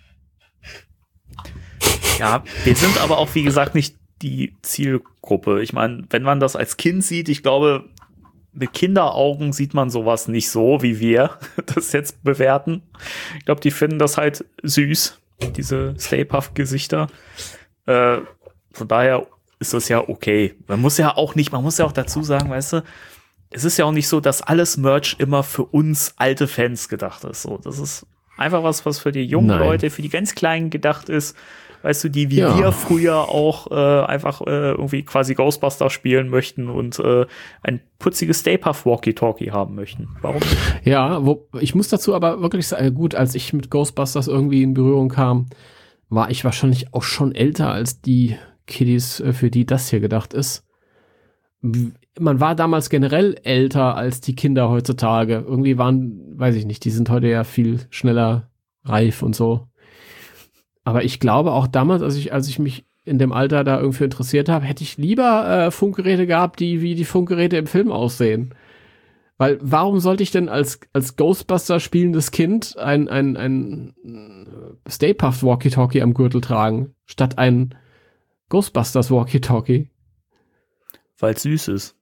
[SPEAKER 2] Ja, wir sind aber auch, wie gesagt, nicht die Zielgruppe. Ich meine, wenn man das als Kind sieht, ich glaube, mit Kinderaugen sieht man sowas nicht so, wie wir das jetzt bewerten. Ich glaube, die finden das halt süß, diese Stay Puft-Gesichter. Von daher ist das ja okay. Man muss ja auch dazu sagen, weißt du, es ist ja auch nicht so, dass alles Merch immer für uns alte Fans gedacht ist. So, das ist einfach was für die jungen Leute, für die ganz Kleinen gedacht ist. Weißt du, die wie wir früher auch einfach irgendwie quasi Ghostbuster spielen möchten und ein putziges Stay Puft Walkie-Talkie haben möchten. Warum nicht?
[SPEAKER 3] Ja, ich muss dazu aber wirklich sagen, gut, als ich mit Ghostbusters irgendwie in Berührung kam, war ich wahrscheinlich auch schon älter als die Kiddies, für die das hier gedacht ist. Man war damals generell älter als die Kinder heutzutage. Irgendwie weiß ich nicht, die sind heute ja viel schneller reif und so. Aber ich glaube auch damals, als ich mich in dem Alter da irgendwie interessiert habe, hätte ich lieber Funkgeräte gehabt, die wie die Funkgeräte im Film aussehen. Weil warum sollte ich denn als Ghostbuster spielendes Kind ein Stay Puft Walkie-Talkie am Gürtel tragen, statt ein Ghostbusters Walkie-Talkie?
[SPEAKER 2] Weil es süß ist.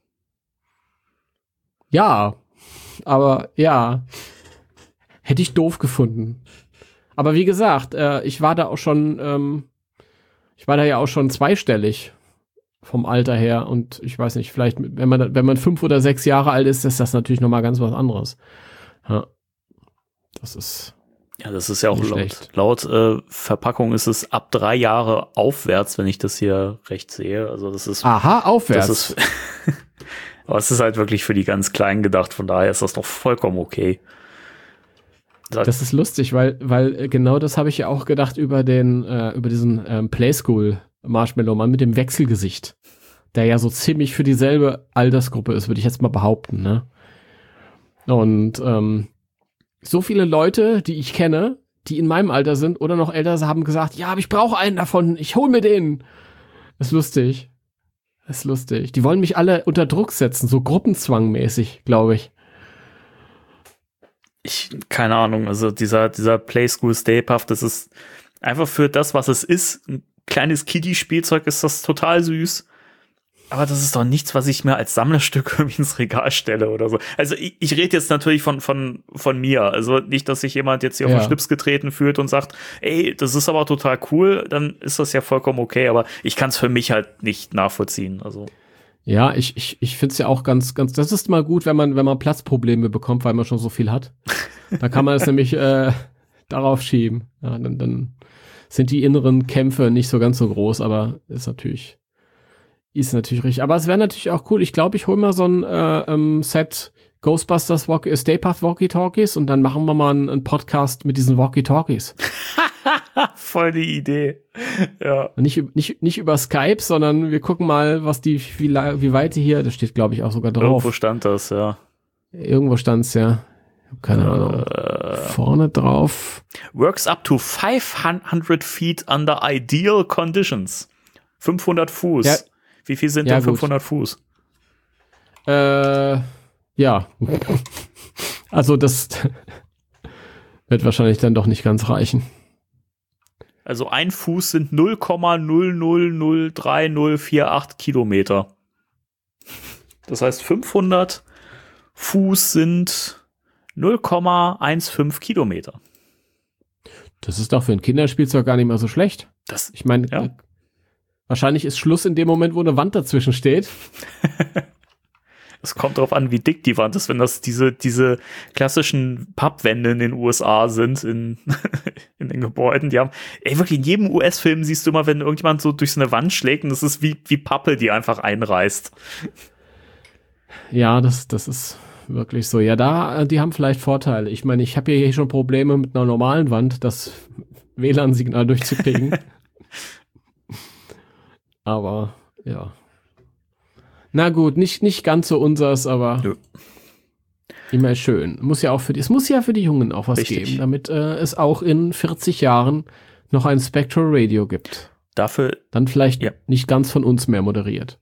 [SPEAKER 3] Ja, aber ja, hätte ich doof gefunden. Aber wie gesagt, ich war da ja auch schon zweistellig vom Alter her und ich weiß nicht, vielleicht, wenn man 5 oder 6 Jahre alt ist das natürlich nochmal ganz was anderes. Ja, das ist
[SPEAKER 2] ja auch laut Verpackung ist es ab 3 Jahre aufwärts, wenn ich das hier recht sehe. Also das ist
[SPEAKER 3] aufwärts.
[SPEAKER 2] Aber es ist halt wirklich für die ganz Kleinen gedacht, von daher ist das doch vollkommen okay.
[SPEAKER 3] Das ist lustig, weil genau das habe ich ja auch gedacht über diesen Playschool-Marshmallow-Mann mit dem Wechselgesicht, der ja so ziemlich für dieselbe Altersgruppe ist, würde ich jetzt mal behaupten, ne? Und so viele Leute, die ich kenne, die in meinem Alter sind oder noch älter, haben gesagt, ja, aber ich brauche einen davon, ich hol mir den. Das ist lustig. Die wollen mich alle unter Druck setzen, so gruppenzwangmäßig, glaube ich.
[SPEAKER 2] Keine Ahnung, also dieser Playschool Stay Puft, das ist einfach für das, was es ist, ein kleines Kiddie-Spielzeug, ist das total süß. Aber das ist doch nichts, was ich mir als Sammlerstück irgendwie ins Regal stelle oder so. Also ich rede jetzt natürlich von mir. Also nicht, dass sich jemand jetzt hier auf den Schlips getreten fühlt und sagt, ey, das ist aber total cool, dann ist das ja vollkommen okay. Aber ich kann es für mich halt nicht nachvollziehen. Also
[SPEAKER 3] ja, ich finde es ja auch ganz, das ist mal gut, wenn man Platzprobleme bekommt, weil man schon so viel hat. Da kann man es nämlich darauf schieben. Ja, dann sind die inneren Kämpfe nicht so ganz so groß, aber ist natürlich richtig. Aber es wäre natürlich auch cool. Ich glaube, ich hole mal so ein Set Ghostbusters Stay Puft Walkie-Talkies und dann machen wir mal einen Podcast mit diesen Walkie-Talkies.
[SPEAKER 2] Voll die Idee. Ja.
[SPEAKER 3] Nicht über Skype, sondern wir gucken mal, wie weit die hier, das steht, glaube ich, auch sogar drauf.
[SPEAKER 2] Irgendwo stand das, ja.
[SPEAKER 3] Irgendwo stand's, ja. Keine Ahnung. Vorne drauf.
[SPEAKER 2] Works up to 500 feet under ideal conditions. 500 Fuß. Ja. Wie viel sind denn 500 Fuß?
[SPEAKER 3] Ja. Also das wird wahrscheinlich dann doch nicht ganz reichen.
[SPEAKER 2] Also ein Fuß sind 0,003048 Kilometer. Das heißt 500 Fuß sind 0,15 Kilometer.
[SPEAKER 3] Das ist doch für ein Kinderspielzeug gar nicht mal so schlecht. Ich meine, wahrscheinlich ist Schluss in dem Moment, wo eine Wand dazwischen steht.
[SPEAKER 2] Es kommt darauf an, wie dick die Wand ist, wenn das diese klassischen Pappwände in den USA sind, in den Gebäuden. Die haben, wirklich in jedem US-Film siehst du immer, wenn irgendjemand so durch so eine Wand schlägt und das ist wie Pappe, die einfach einreißt.
[SPEAKER 3] Ja, das ist wirklich so. Ja, die haben vielleicht Vorteile. Ich meine, ich habe hier schon Probleme mit einer normalen Wand, das WLAN-Signal durchzukriegen. Aber, ja. Na gut, nicht ganz so unsers, aber immer schön. Es muss ja für die Jungen auch was geben, damit es auch in 40 Jahren noch ein Spectral Radio gibt.
[SPEAKER 2] Dafür
[SPEAKER 3] dann vielleicht nicht ganz von uns mehr moderiert.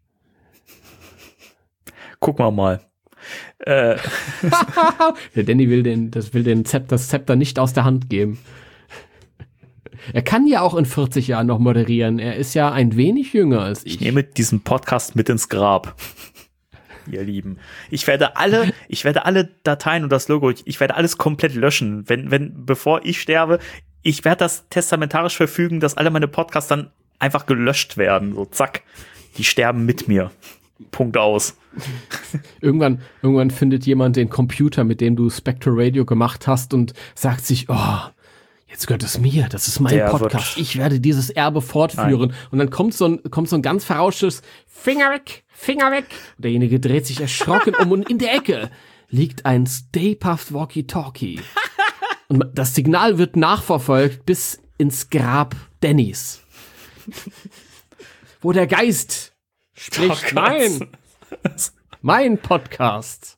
[SPEAKER 2] Gucken wir mal.
[SPEAKER 3] Der Danny will das Zepter nicht aus der Hand geben. Er kann ja auch in 40 Jahren noch moderieren. Er ist ja ein wenig jünger als ich.
[SPEAKER 2] Ich nehme diesen Podcast mit ins Grab. Ihr Lieben. Ich werde alle Dateien und das Logo, ich werde alles komplett löschen. Bevor ich sterbe, ich werde das testamentarisch verfügen, dass alle meine Podcasts dann einfach gelöscht werden. So, zack. Die sterben mit mir. Punkt aus.
[SPEAKER 3] Irgendwann findet jemand den Computer, mit dem du Spectral Radio gemacht hast und sagt sich, jetzt gehört es mir, das ist mein Podcast, ich werde dieses Erbe fortführen. Nein. Und dann kommt so ein ganz verrauschtes Finger weg. Und derjenige dreht sich erschrocken um und in der Ecke liegt ein Stay Puft Walkie-Talkie. Und das Signal wird nachverfolgt bis ins Grab Dannys. Wo der Geist spricht, mein Podcast.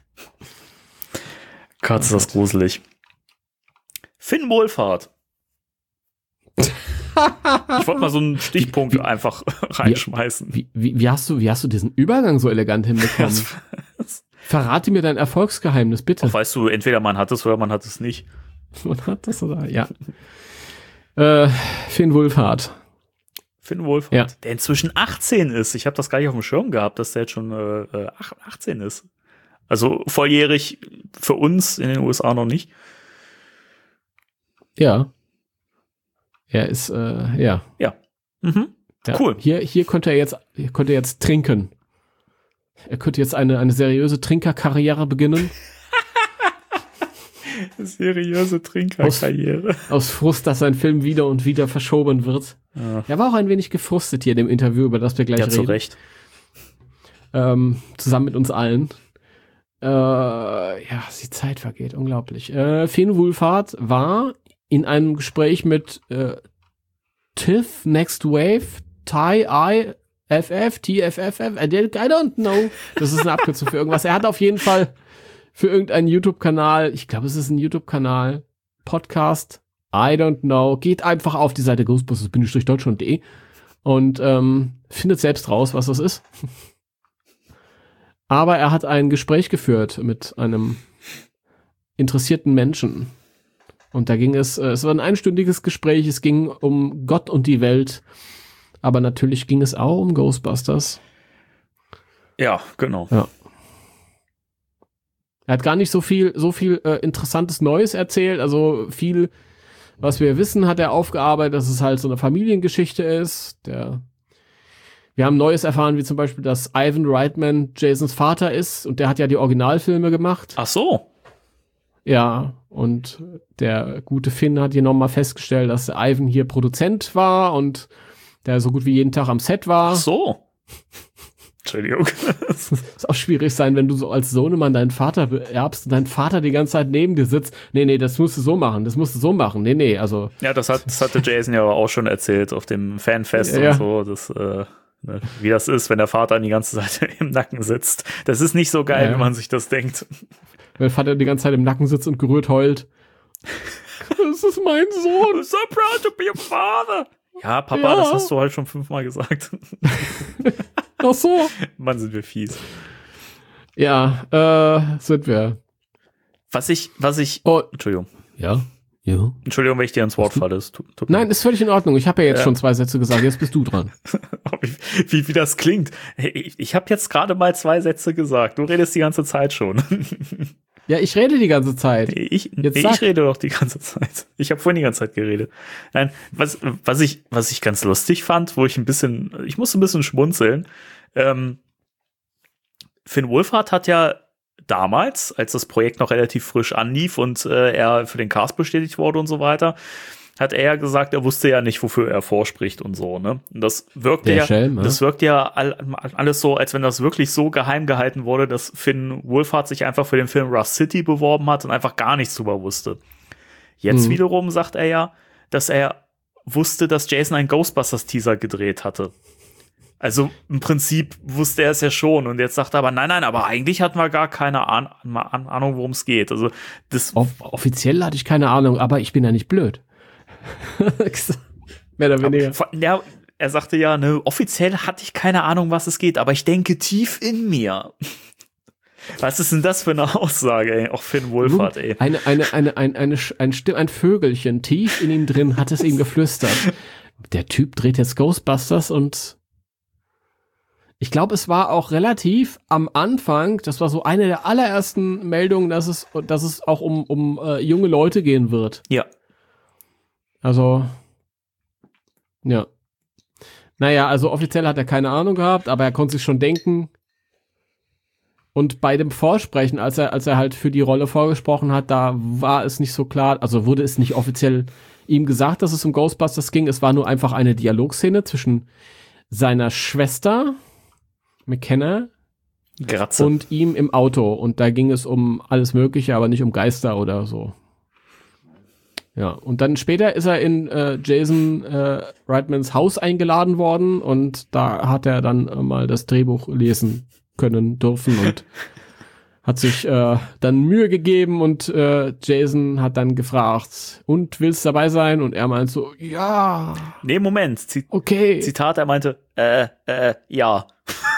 [SPEAKER 2] Gott, ist das gruselig. Finn Wohlfahrt. Ich wollte mal so einen Stichpunkt einfach reinschmeißen.
[SPEAKER 3] Wie hast du diesen Übergang so elegant hinbekommen? Verrate mir dein Erfolgsgeheimnis, bitte.
[SPEAKER 2] Ach, weißt du, entweder man hat es oder man hat es nicht.
[SPEAKER 3] Man hat es oder, ja. Finn Wohlfahrt.
[SPEAKER 2] Ja. Der inzwischen 18 ist. Ich habe das gar nicht auf dem Schirm gehabt, dass der jetzt schon 18 ist. Also volljährig für uns in den USA noch nicht.
[SPEAKER 3] Ja. Er ist, ja.
[SPEAKER 2] Ja. Mhm.
[SPEAKER 3] Ja.
[SPEAKER 2] Cool.
[SPEAKER 3] Hier könnte er jetzt trinken. Er könnte jetzt eine seriöse Trinkerkarriere beginnen.
[SPEAKER 2] Seriöse Trinkerkarriere.
[SPEAKER 3] Aus Frust, dass sein Film wieder und wieder verschoben wird. Ja. Er war auch ein wenig gefrustet hier in dem Interview, über das wir gleich reden.
[SPEAKER 2] Ja, zu Recht.
[SPEAKER 3] Zusammen mit uns allen. Die Zeit vergeht, unglaublich. Finn Wohlfahrt war in einem Gespräch mit TIFF, Next Wave, TIFF, TFFF, I don't know. Das ist eine Abkürzung für irgendwas. Er hat auf jeden Fall für irgendeinen YouTube-Kanal, ich glaube, es ist ein YouTube-Kanal, Podcast, I don't know, geht einfach auf die Seite ghostbusters-deutschland.de und findet selbst raus, was das ist. Aber er hat ein Gespräch geführt mit einem interessierten Menschen. Und da ging es war ein einstündiges Gespräch, es ging um Gott und die Welt, aber natürlich ging es auch um Ghostbusters.
[SPEAKER 2] Ja, genau.
[SPEAKER 3] Ja. Er hat gar nicht so viel interessantes Neues erzählt. Also viel, was wir wissen, hat er aufgearbeitet, dass es halt so eine Familiengeschichte ist. Wir haben Neues erfahren, wie zum Beispiel, dass Ivan Reitman Jasons Vater ist und der hat ja die Originalfilme gemacht.
[SPEAKER 2] Ach so.
[SPEAKER 3] Ja, und der gute Finn hat hier nochmal festgestellt, dass Ivan hier Produzent war und der so gut wie jeden Tag am Set war.
[SPEAKER 2] Ach so. Entschuldigung.
[SPEAKER 3] Ist auch schwierig sein, wenn du so als Sohnemann deinen Vater beerbst und dein Vater die ganze Zeit neben dir sitzt. Nee, das musst du so machen, das musst du so machen. Nee, also.
[SPEAKER 2] Ja, das hatte Jason ja auch schon erzählt auf dem Fanfest und so, das, wie das ist, wenn der Vater die ganze Zeit im Nacken sitzt. Das ist nicht so geil, wie man sich das denkt.
[SPEAKER 3] Wenn der Vater die ganze Zeit im Nacken sitzt und gerührt heult. Das ist mein Sohn.
[SPEAKER 2] I'm so proud to be a father. Ja, Papa, das hast du halt schon 5-mal gesagt.
[SPEAKER 3] Ach so.
[SPEAKER 2] Mann, sind wir fies.
[SPEAKER 3] Ja, sind wir.
[SPEAKER 2] Was ich.
[SPEAKER 3] Oh.
[SPEAKER 2] Entschuldigung.
[SPEAKER 3] Ja.
[SPEAKER 2] Entschuldigung, wenn ich dir ins Wort falle.
[SPEAKER 3] Nein, ist völlig in Ordnung. Ich habe ja jetzt schon 2 Sätze gesagt. Jetzt bist du dran.
[SPEAKER 2] wie das klingt. Ich habe jetzt gerade mal 2 Sätze gesagt. Du redest die ganze Zeit schon.
[SPEAKER 3] Ja, ich rede die ganze Zeit.
[SPEAKER 2] Ich rede doch die ganze Zeit. Ich habe vorhin die ganze Zeit geredet. Nein, was ich ganz lustig fand, ich musste ein bisschen schmunzeln. Finn Wolfhard hat ja damals, als das Projekt noch relativ frisch anlief und er für den Cast bestätigt wurde und so weiter, hat er ja gesagt, er wusste ja nicht, wofür er vorspricht und so, ne? Und das wirkte ja alles so, als wenn das wirklich so geheim gehalten wurde, dass Finn Wolfhard sich einfach für den Film Rust City beworben hat und einfach gar nichts drüber wusste. Jetzt wiederum sagt er ja, dass er wusste, dass Jason einen Ghostbusters-Teaser gedreht hatte. Also im Prinzip wusste er es ja schon und jetzt sagt er aber, nein, aber eigentlich hatten wir gar keine Ahnung, worum es geht. Also das
[SPEAKER 3] offiziell hatte ich keine Ahnung, aber ich bin ja nicht blöd. Mehr oder weniger.
[SPEAKER 2] Ja, er sagte ja, offiziell hatte ich keine Ahnung, was es geht, aber ich denke tief in mir. Was ist denn das für eine Aussage, ey? Auch Finn Wolfhard, ey.
[SPEAKER 3] Ein Vögelchen tief in ihm drin hat es ihm geflüstert. Der Typ dreht jetzt Ghostbusters und ich glaube, es war auch relativ am Anfang, das war so eine der allerersten Meldungen, dass es auch um junge Leute gehen wird.
[SPEAKER 2] Ja.
[SPEAKER 3] Also, ja. Naja, also offiziell hat er keine Ahnung gehabt, aber er konnte sich schon denken. Und bei dem Vorsprechen, als er halt für die Rolle vorgesprochen hat, da war es nicht so klar, also wurde es nicht offiziell ihm gesagt, dass es um Ghostbusters ging. Es war nur einfach eine Dialogszene zwischen seiner Schwester, McKenna,
[SPEAKER 2] Gratze,
[SPEAKER 3] und ihm im Auto. Und da ging es um alles Mögliche, aber nicht um Geister oder so. Ja, und dann später ist er in Jason Reitmans Haus eingeladen worden und da hat er dann mal das Drehbuch lesen können dürfen und hat sich dann Mühe gegeben und Jason hat dann gefragt, und willst du dabei sein? Und er meint so, ja.
[SPEAKER 2] Nee, Moment.
[SPEAKER 3] Okay.
[SPEAKER 2] Zitat, er meinte, ja.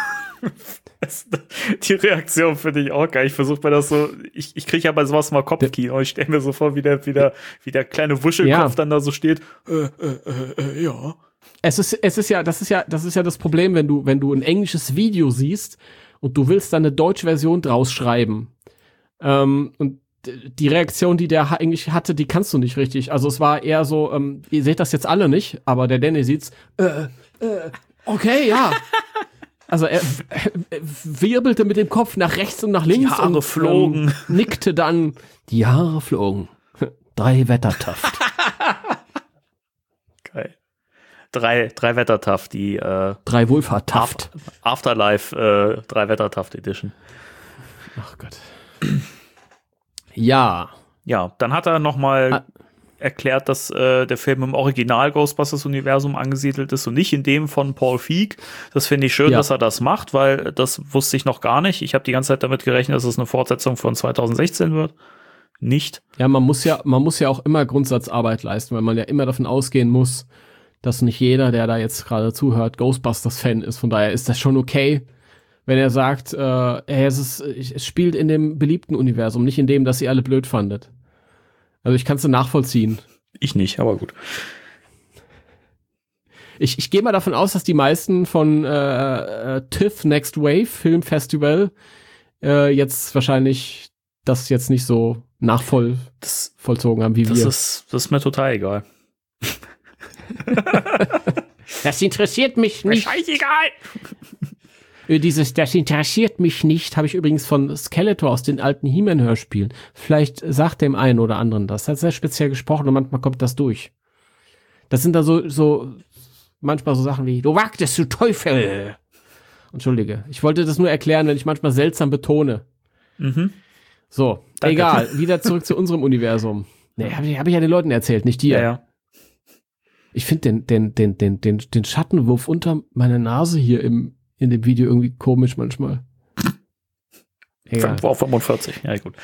[SPEAKER 2] Die Reaktion finde ich auch geil. Ich versuche mir das so, ich kriege ja bei sowas mal Kopfkino. Ich stelle mir so vor, wie der kleine Wuschelkopf dann da so steht. Ja.
[SPEAKER 3] Das ist ja das Problem, wenn du ein englisches Video siehst und du willst dann eine deutsche Version draus schreiben. Und die Reaktion, die der eigentlich hatte, die kannst du nicht richtig. Also es war eher so, ihr seht das jetzt alle nicht, aber der Danny sieht's, okay, ja. Also er wirbelte mit dem Kopf nach rechts und nach links.
[SPEAKER 2] Die Haare flogen.
[SPEAKER 3] Nickte dann. Die Haare flogen. 3 Wettertaft.
[SPEAKER 2] Geil. 3 Wettertaft, die
[SPEAKER 3] 3 Wolfhard-Taft.
[SPEAKER 2] Afterlife 3 Wettertaft Edition.
[SPEAKER 3] Ach Gott. Ja.
[SPEAKER 2] Ja, dann hat er noch mal erklärt, dass der Film im Original Ghostbusters-Universum angesiedelt ist und nicht in dem von Paul Feig. Das finde ich schön, dass er das macht, weil das wusste ich noch gar nicht. Ich habe die ganze Zeit damit gerechnet, dass es eine Fortsetzung von 2016 wird. Nicht.
[SPEAKER 3] Ja, man muss ja auch immer Grundsatzarbeit leisten, weil man ja immer davon ausgehen muss, dass nicht jeder, der da jetzt gerade zuhört, Ghostbusters-Fan ist. Von daher ist das schon okay, wenn er sagt, es spielt in dem beliebten Universum, nicht in dem, das ihr alle blöd fandet. Also ich kann es nachvollziehen.
[SPEAKER 2] Ich nicht, aber gut.
[SPEAKER 3] Ich gehe mal davon aus, dass die meisten von TIFF Next Wave Film Festival jetzt wahrscheinlich das jetzt nicht so vollzogen haben wie wir.
[SPEAKER 2] Das ist mir total egal.
[SPEAKER 3] Das interessiert mich nicht.
[SPEAKER 2] Scheißegal.
[SPEAKER 3] Das interessiert mich nicht, habe ich übrigens von Skeletor aus den alten He-Man-Hörspielen. Vielleicht sagt dem einen oder anderen das. Das hat sehr speziell gesprochen und manchmal kommt das durch. Das sind da so manchmal so Sachen wie, du wagtest, du Teufel. Entschuldige, ich wollte das nur erklären, wenn ich manchmal seltsam betone.
[SPEAKER 2] Mhm.
[SPEAKER 3] So, danke. Egal, wieder zurück zu unserem Universum. Nee, hab ich ja den Leuten erzählt, nicht dir.
[SPEAKER 2] Ja.
[SPEAKER 3] Ich finde den Schattenwurf unter meiner Nase hier in dem Video irgendwie komisch manchmal.
[SPEAKER 2] Auf 45, ja gut.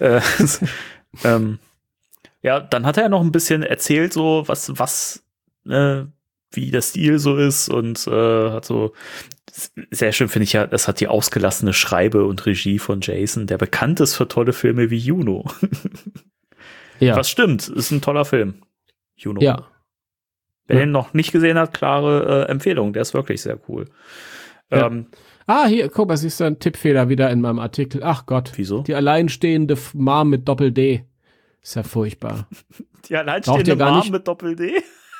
[SPEAKER 2] Ja, dann hat er noch ein bisschen erzählt, so was wie der Stil so ist und hat so sehr schön, finde ich ja, das hat die ausgelassene Schreibe und Regie von Jason, der bekannt ist für tolle Filme wie Juno.
[SPEAKER 3] Ja.
[SPEAKER 2] Was stimmt, ist ein toller Film. Juno.
[SPEAKER 3] Ja.
[SPEAKER 2] Wer den noch nicht gesehen hat, klare Empfehlung, der ist wirklich sehr cool.
[SPEAKER 3] Ja. Hier, guck mal, siehst du einen Tippfehler wieder in meinem Artikel. Ach Gott.
[SPEAKER 2] Wieso?
[SPEAKER 3] Die alleinstehende Mom mit Doppel-D. Ist ja furchtbar.
[SPEAKER 2] Die alleinstehende Mom mit Doppel-D?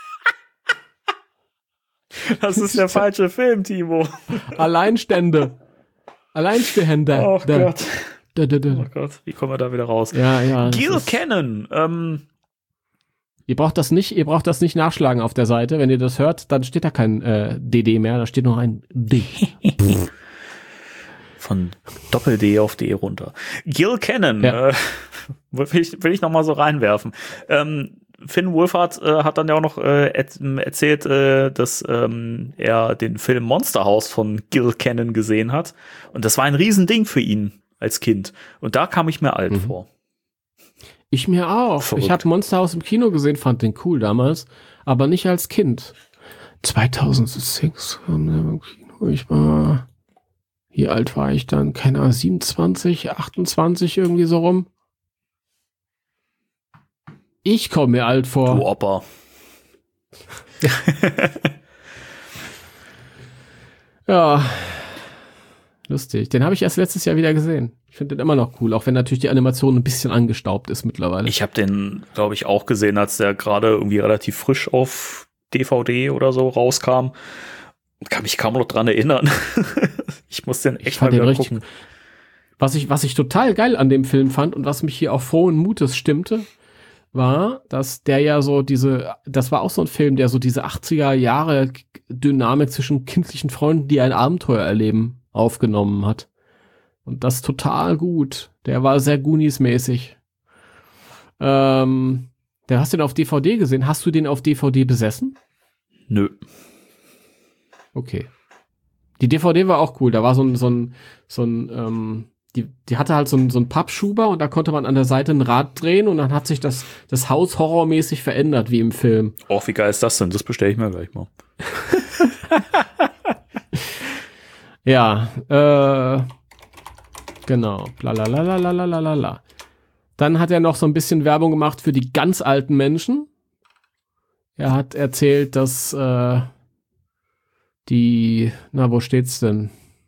[SPEAKER 2] Das ist der falsche Film, Timo.
[SPEAKER 3] Alleinstehende.
[SPEAKER 2] Oh Gott. Oh Gott, wie kommen wir da wieder raus?
[SPEAKER 3] Ja.
[SPEAKER 2] Gil Cannon.
[SPEAKER 3] Ihr braucht das nicht nachschlagen auf der Seite. Wenn ihr das hört, dann steht da kein DD mehr, da steht noch ein D.
[SPEAKER 2] Von Doppel-D auf D runter. Gil Cannon,
[SPEAKER 3] ja.
[SPEAKER 2] will ich noch mal so reinwerfen. Finn Wolfhard hat dann ja auch noch erzählt, dass er den Film Monster House von Gil Cannon gesehen hat. Und das war ein Riesending für ihn als Kind. Und da kam ich mir alt vor.
[SPEAKER 3] Ich mir auch. Verrückt. Ich habe Monster House im Kino gesehen, fand den cool damals, aber nicht als Kind. 2006 kam der im Kino. Wie alt war ich dann? Keine Ahnung, 27, 28 irgendwie so rum. Ich komme mir alt vor.
[SPEAKER 2] Du Opa.
[SPEAKER 3] Ja. Lustig. Den habe ich erst letztes Jahr wieder gesehen. Ich finde den immer noch cool, auch wenn natürlich die Animation ein bisschen angestaubt ist mittlerweile.
[SPEAKER 2] Ich habe den, glaube ich, auch gesehen, als der gerade irgendwie relativ frisch auf DVD oder so rauskam. Kann mich kaum noch dran erinnern. Ich muss den echt mal wieder gucken.
[SPEAKER 3] Was ich total geil an dem Film fand und was mich hier auch frohen Mutes stimmte, war, dass der ja so das war auch so ein Film, der so diese 80er Jahre Dynamik zwischen kindlichen Freunden, die ein Abenteuer erleben, aufgenommen hat. Und das total gut. Der war sehr Goonies-mäßig. Der hast du den auf DVD gesehen? Hast du den auf DVD besessen?
[SPEAKER 2] Nö.
[SPEAKER 3] Okay. Die DVD war auch cool. Da war die hatte halt so einen Pappschuber und da konnte man an der Seite ein Rad drehen und dann hat sich das Haus horrormäßig verändert, wie im Film.
[SPEAKER 2] Och, wie geil ist das denn? Das bestelle ich mir gleich mal.
[SPEAKER 3] Ja, genau. Blalalalalalala. Dann hat er noch so ein bisschen Werbung gemacht für die ganz alten Menschen. Er hat erzählt, dass wo steht's denn?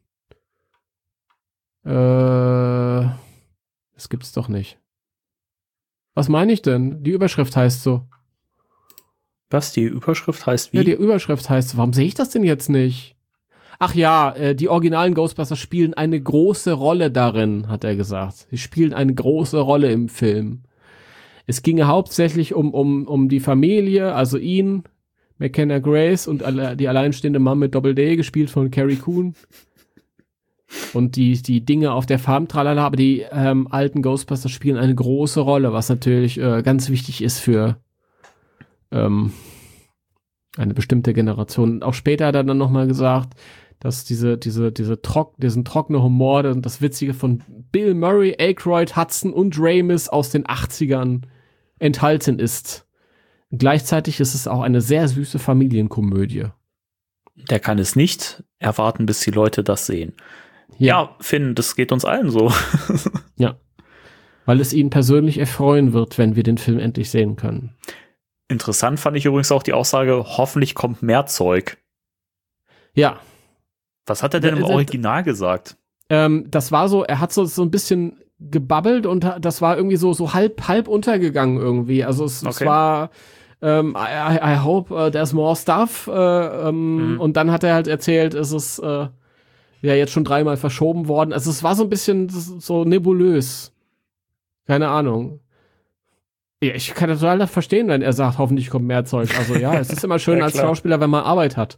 [SPEAKER 3] Das gibt's doch nicht. Was meine ich denn? Die Überschrift heißt so.
[SPEAKER 2] Was? Die Überschrift heißt wie?
[SPEAKER 3] Ja, die Überschrift heißt so. Warum sehe ich das denn jetzt nicht? Ach ja, die originalen Ghostbusters spielen eine große Rolle darin, hat er gesagt. Sie spielen eine große Rolle im Film. Es ginge hauptsächlich um die Familie, also ihn, McKenna Grace und die alleinstehende Mom mit Doppel-D, gespielt von Carrie Coon. Und die Dinge auf der Farm, tralala, aber die alten Ghostbusters spielen eine große Rolle, was natürlich ganz wichtig ist für eine bestimmte Generation. Und auch später hat er dann nochmal gesagt, dass diesen trockene Humor und das Witzige von Bill Murray, Aykroyd, Hudson und Ramis aus den 80ern enthalten ist. Gleichzeitig ist es auch eine sehr süße Familienkomödie.
[SPEAKER 2] Der kann es nicht erwarten, bis die Leute das sehen. Ja, Finn, das geht uns allen so.
[SPEAKER 3] Ja, weil es ihn persönlich erfreuen wird, wenn wir den Film endlich sehen können.
[SPEAKER 2] Interessant fand ich übrigens auch die Aussage, hoffentlich kommt mehr Zeug.
[SPEAKER 3] Ja.
[SPEAKER 2] Was hat er denn im Original gesagt?
[SPEAKER 3] Das war so, er hat so ein bisschen gebabbelt und das war irgendwie so halb untergegangen irgendwie. Also es war I hope there's more stuff. Und dann hat er halt erzählt, es ist jetzt schon 3-mal verschoben worden. Also es war so ein bisschen so nebulös. Keine Ahnung. Ja, ich kann das total verstehen, wenn er sagt, hoffentlich kommt mehr Zeug. Also ja, es ist immer schön als Schauspieler, wenn man Arbeit hat.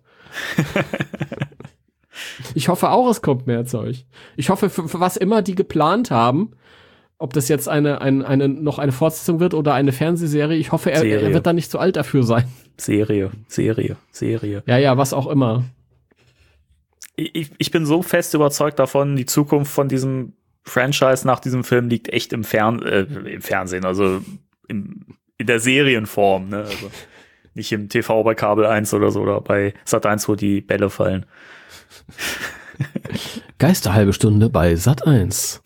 [SPEAKER 3] Ich hoffe auch, es kommt mehr Zeug. Ich hoffe, für was immer die geplant haben, ob das jetzt noch eine Fortsetzung wird oder eine Fernsehserie, ich hoffe, er wird da nicht zu alt dafür sein.
[SPEAKER 2] Serie.
[SPEAKER 3] Ja, was auch immer.
[SPEAKER 2] Ich bin so fest überzeugt davon, die Zukunft von diesem Franchise nach diesem Film liegt echt im Fernsehen, also in der Serienform, ne? Also nicht im TV bei Kabel 1 oder so oder bei Sat1, wo die Bälle fallen.
[SPEAKER 3] Geisterhalbe Stunde bei Sat1.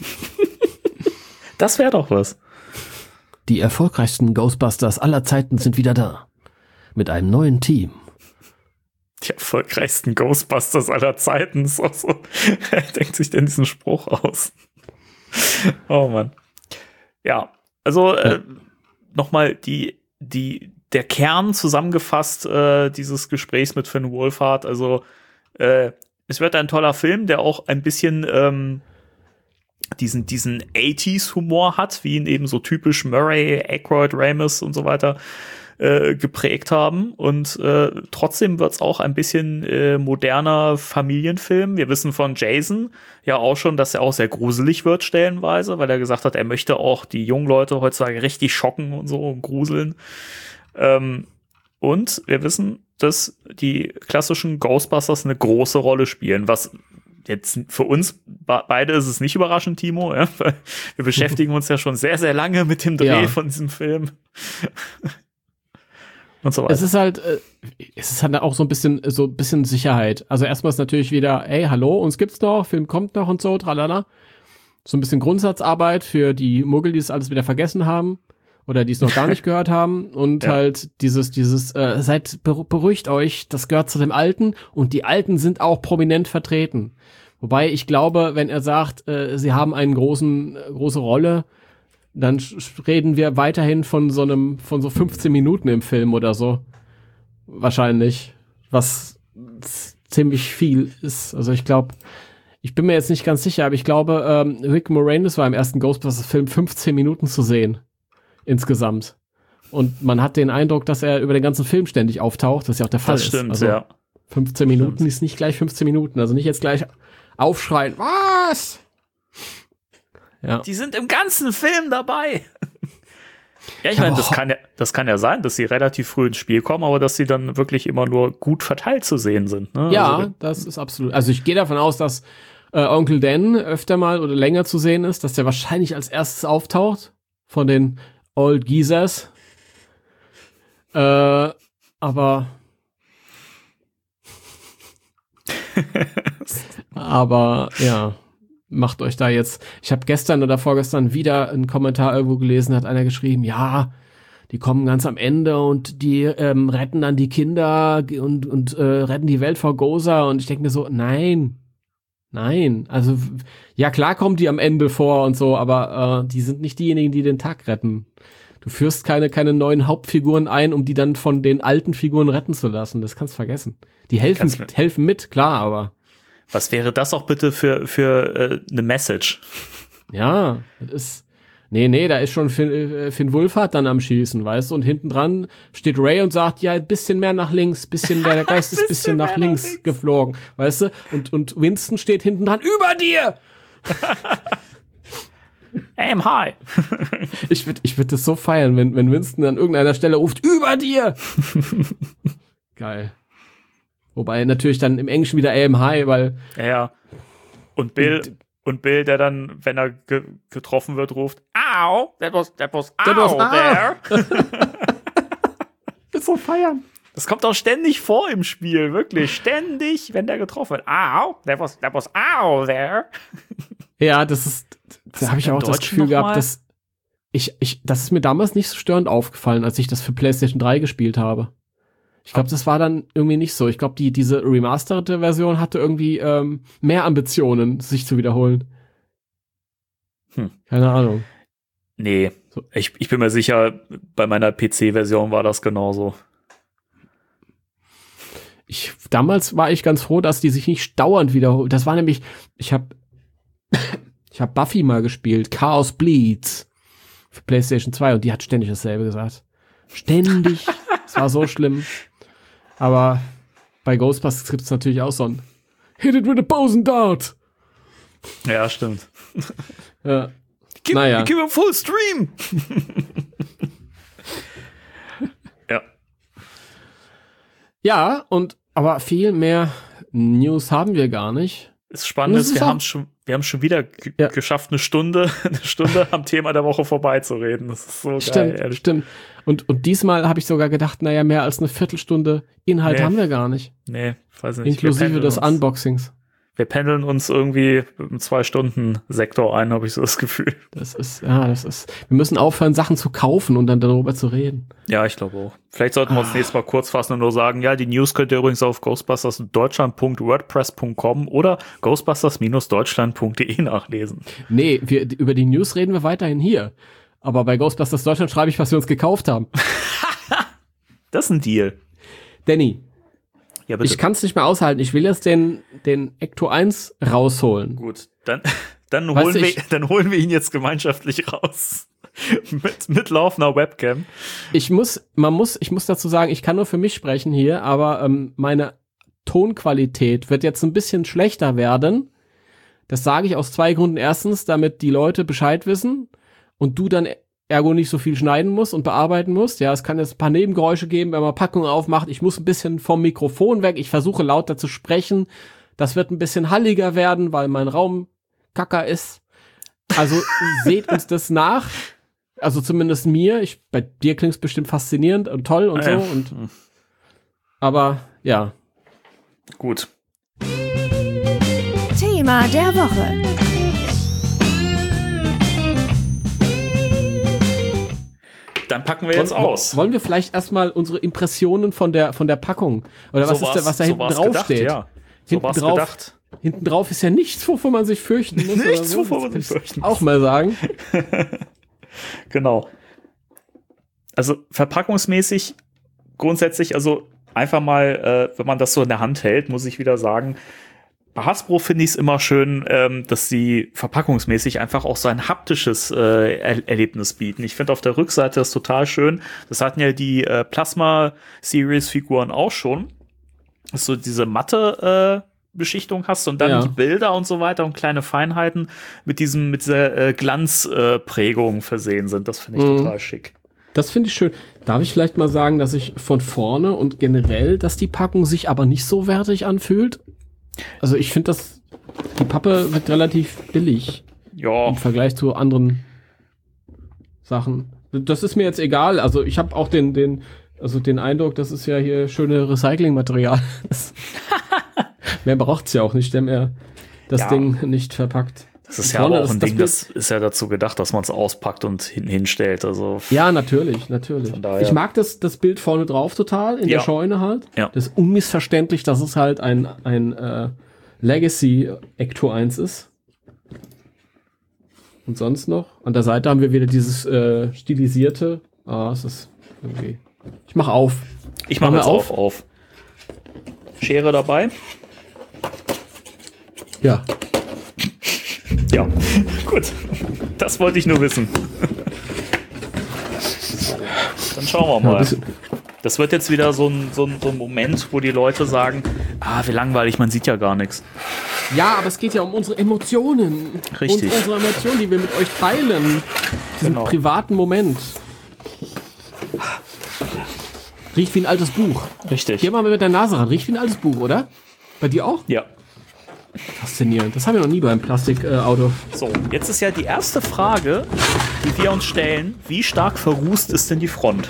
[SPEAKER 2] Das wäre doch was.
[SPEAKER 3] Die erfolgreichsten Ghostbusters aller Zeiten sind wieder da. Mit einem neuen Team.
[SPEAKER 2] Die erfolgreichsten Ghostbusters aller Zeiten. So. Wer denkt sich denn diesen Spruch aus? Oh Mann. Ja, also nochmal der Kern zusammengefasst dieses Gesprächs mit Finn Wolfhard. Also es wird ein toller Film, der auch ein bisschen diesen 80s-Humor hat, wie ihn eben so typisch Murray, Aykroyd, Ramis und so weiter geprägt haben. Und trotzdem wird es auch ein bisschen moderner Familienfilm. Wir wissen von Jason ja auch schon, dass er auch sehr gruselig wird stellenweise, weil er gesagt hat, er möchte auch die jungen Leute heutzutage richtig schocken und so und gruseln. Und wir wissen, dass die klassischen Ghostbusters eine große Rolle spielen, was jetzt für uns beide ist es nicht überraschend, Timo. Ja? Wir beschäftigen uns ja schon sehr, sehr lange mit dem Dreh von diesem Film. Und so weiter. Es ist halt auch so ein bisschen Sicherheit. Also erstmal ist natürlich wieder, ey, hallo, uns gibt's noch, Film kommt noch und so, tralala. So ein bisschen Grundsatzarbeit für die Muggel, die es alles wieder vergessen haben oder die es noch gar nicht gehört haben. Und halt dieses beruhigt euch, das gehört zu dem Alten und die Alten sind auch prominent vertreten. Wobei ich glaube, wenn er sagt, sie haben eine große Rolle, dann reden wir weiterhin von so 15 Minuten im Film oder so. Wahrscheinlich. Was ziemlich viel ist. Also ich glaube, ich bin mir jetzt nicht ganz sicher, aber ich glaube, Rick Moranis war im ersten Ghostbusters-Film 15 Minuten zu sehen. Insgesamt. Und man hat den Eindruck, dass er über den ganzen Film ständig auftaucht, was ja auch der Fall ist. Das stimmt, also, ja. 15 Minuten ist nicht gleich 15 Minuten. Also nicht jetzt gleich aufschreien. Was? Ja. Die sind im ganzen Film dabei. Ja, ich meine, das kann ja sein, dass sie relativ früh ins Spiel kommen, aber dass sie dann wirklich immer nur gut verteilt zu sehen sind. Ne?
[SPEAKER 3] Ja,
[SPEAKER 2] also,
[SPEAKER 3] das ist absolut. Also ich gehe davon aus, dass Onkel Dan öfter mal oder länger zu sehen ist, dass der wahrscheinlich als erstes auftaucht von den Old Geezers. Aber ja, macht euch da jetzt. Ich habe gestern oder vorgestern wieder einen Kommentar irgendwo gelesen, hat einer geschrieben, ja, die kommen ganz am Ende und die retten dann die Kinder und retten die Welt vor Gozer. Und ich denke mir so, nein. Also, ja, klar kommen die am Ende vor und so, aber die sind nicht diejenigen, die den Tag retten. Du führst keine neuen Hauptfiguren ein, um die dann von den alten Figuren retten zu lassen. Das kannst du vergessen. Die helfen mit, klar, aber
[SPEAKER 2] was wäre das auch bitte für eine Message?
[SPEAKER 3] Ja, das ist. Nee, da ist schon Finn Wolfhard dann am Schießen, weißt du? Und hinten dran steht Ray und sagt, ja, ein bisschen mehr nach links, der Geist ist ein bisschen nach links geflogen, weißt du? Und Winston steht hinten dran, über dir!
[SPEAKER 2] Aim high!
[SPEAKER 3] Ich würd das so feiern, wenn Winston an irgendeiner Stelle ruft, über dir! Geil. Wobei natürlich dann im Englischen wieder Aim High, weil.
[SPEAKER 2] Ja. Und Bill, der dann, wenn er getroffen wird, ruft, Ow! That was there!
[SPEAKER 3] Das so feiern.
[SPEAKER 2] Das kommt auch ständig vor im Spiel, wirklich. Ständig, wenn der getroffen wird. Ow! That was ow there!
[SPEAKER 3] Ja, da habe ich auch das Gefühl gehabt, dass das ist mir damals nicht so störend aufgefallen, als ich das für PlayStation 3 gespielt habe. Ich glaube, das war dann irgendwie nicht so. Ich glaube, diese remasterte Version hatte irgendwie mehr Ambitionen, sich zu wiederholen. Keine Ahnung.
[SPEAKER 2] Nee, so. Ich bin mir sicher, bei meiner PC-Version war das genauso.
[SPEAKER 3] Damals war ich ganz froh, dass die sich nicht dauernd wiederholt. Das war nämlich, ich hab Buffy mal gespielt, Chaos Bleeds für PlayStation 2 und die hat ständig dasselbe gesagt. Ständig. Es war so schlimm. Aber bei Ghostbusters gibt es natürlich auch so ein Hit it with a bow and dart.
[SPEAKER 2] Ja, stimmt.
[SPEAKER 3] Ja.
[SPEAKER 2] Gib ihm Full Stream. Ja.
[SPEAKER 3] Ja, aber viel mehr News haben wir gar nicht.
[SPEAKER 2] Das Spannende ist, wir haben schon wieder geschafft, eine Stunde am Thema der Woche vorbeizureden. Das ist so geil, ehrlich.
[SPEAKER 3] Stimmt. Und diesmal habe ich sogar gedacht, naja, mehr als eine Viertelstunde Inhalt haben wir gar nicht.
[SPEAKER 2] Nee, weiß nicht.
[SPEAKER 3] Inklusive des Unboxings.
[SPEAKER 2] Wir pendeln uns irgendwie im 2-Stunden-Sektor ein, habe ich so das Gefühl.
[SPEAKER 3] Wir müssen aufhören, Sachen zu kaufen und dann darüber zu reden.
[SPEAKER 2] Ja, ich glaube auch. Vielleicht sollten wir uns nächstes Mal kurz fassen und nur sagen, ja, die News könnt ihr übrigens auf ghostbusters.deutschland.wordpress.com oder ghostbusters-deutschland.de nachlesen. Nee,
[SPEAKER 3] über die News reden wir weiterhin hier. Aber bei Ghostbusters Deutschland schreibe ich, was wir uns gekauft haben.
[SPEAKER 2] Das ist ein Deal.
[SPEAKER 3] Danny.
[SPEAKER 2] Ja, bitte.
[SPEAKER 3] Ich kann es nicht mehr aushalten. Ich will jetzt den Ecto 1 rausholen.
[SPEAKER 2] Gut, dann holen wir ihn jetzt gemeinschaftlich raus. mit laufender Webcam.
[SPEAKER 3] Ich muss dazu sagen, ich kann nur für mich sprechen hier, aber meine Tonqualität wird jetzt ein bisschen schlechter werden. Das sage ich aus 2 Gründen. Erstens, damit die Leute Bescheid wissen und du dann ergo nicht so viel schneiden musst und bearbeiten musst. Ja, es kann jetzt ein paar Nebengeräusche geben, wenn man Packungen aufmacht. Ich muss ein bisschen vom Mikrofon weg. Ich versuche lauter zu sprechen. Das wird ein bisschen halliger werden, weil mein Raum kacker ist. Also seht uns das nach. Also zumindest mir. Bei dir klingt es bestimmt faszinierend und toll und so. Aber ja.
[SPEAKER 2] Gut.
[SPEAKER 1] Thema der Woche.
[SPEAKER 2] Dann packen wir jetzt aus.
[SPEAKER 3] Wollen wir vielleicht erstmal unsere Impressionen von der Packung oder was da hinten drauf steht?
[SPEAKER 2] Ja.
[SPEAKER 3] Hinten drauf ist ja nichts, wovor man sich fürchten muss.
[SPEAKER 2] Nichts, wovor man sich fürchten muss.
[SPEAKER 3] Auch mal sagen.
[SPEAKER 2] Genau. Also verpackungsmäßig grundsätzlich, also einfach mal, wenn man das so in der Hand hält, muss ich wieder sagen, bei Hasbro finde ich es immer schön, dass sie verpackungsmäßig einfach auch so ein haptisches Erlebnis bieten. Ich finde auf der Rückseite das total schön. Das hatten ja die Plasma-Series-Figuren auch schon. Dass du diese matte Beschichtung hast und dann die Bilder und so weiter und kleine Feinheiten mit dieser Glanzprägung versehen sind. Das finde ich total schick.
[SPEAKER 3] Das finde ich schön. Darf ich vielleicht mal sagen, dass ich von vorne und generell, dass die Packung sich aber nicht so wertig anfühlt? Also ich finde, die Pappe wird relativ billig im Vergleich zu anderen Sachen. Das ist mir jetzt egal. Also ich habe auch den Eindruck, das ist ja hier schöne Recyclingmaterial. Mehr braucht's ja auch nicht, wenn er das Ding nicht verpackt.
[SPEAKER 2] Das ist ja aber auch ein Ding, das ist ja dazu gedacht, dass man es auspackt und hinstellt. Also
[SPEAKER 3] ja, natürlich. Ich mag das Bild vorne drauf total, in der Scheune halt.
[SPEAKER 2] Ja.
[SPEAKER 3] Das ist unmissverständlich, dass es halt ein Legacy Ecto 1 ist. Und sonst noch? An der Seite haben wir wieder dieses stilisierte. Es ist irgendwie. Ich mach auf.
[SPEAKER 2] Ich mache jetzt auf. Schere dabei?
[SPEAKER 3] Ja.
[SPEAKER 2] Ja, gut. Das wollte ich nur wissen. Dann schauen wir mal. Das wird jetzt wieder so ein Moment, wo die Leute sagen, wie langweilig, man sieht ja gar nichts.
[SPEAKER 3] Ja, aber es geht ja um unsere Emotionen.
[SPEAKER 2] Richtig.
[SPEAKER 3] Und unsere Emotionen, die wir mit euch teilen. Diesen privaten Moment. Riecht wie ein altes Buch.
[SPEAKER 2] Richtig.
[SPEAKER 3] Geh mal mit der Nase ran. Riecht wie ein altes Buch, oder? Bei dir auch?
[SPEAKER 2] Ja.
[SPEAKER 3] Faszinierend. Das haben wir noch nie beim Plastikauto.
[SPEAKER 2] So, jetzt ist ja die erste Frage, die wir uns stellen. Wie stark verrußt ist denn die Front?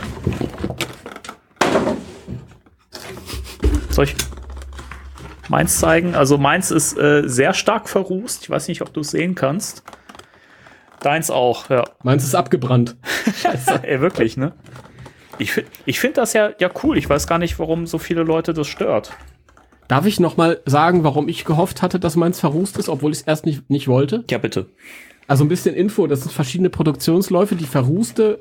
[SPEAKER 2] Soll ich meins zeigen? Also meins ist sehr stark verrußt. Ich weiß nicht, ob du es sehen kannst. Deins auch, ja.
[SPEAKER 3] Meins ist abgebrannt.
[SPEAKER 2] Scheiße. Ey, wirklich, ne? Ich find das ja cool. Ich weiß gar nicht, warum so viele Leute das stört.
[SPEAKER 3] Darf ich noch mal sagen, warum ich gehofft hatte, dass meins verrußt ist, obwohl ich es erst nicht wollte?
[SPEAKER 2] Ja, bitte.
[SPEAKER 3] Also ein bisschen Info, das sind verschiedene Produktionsläufe. Die verrußte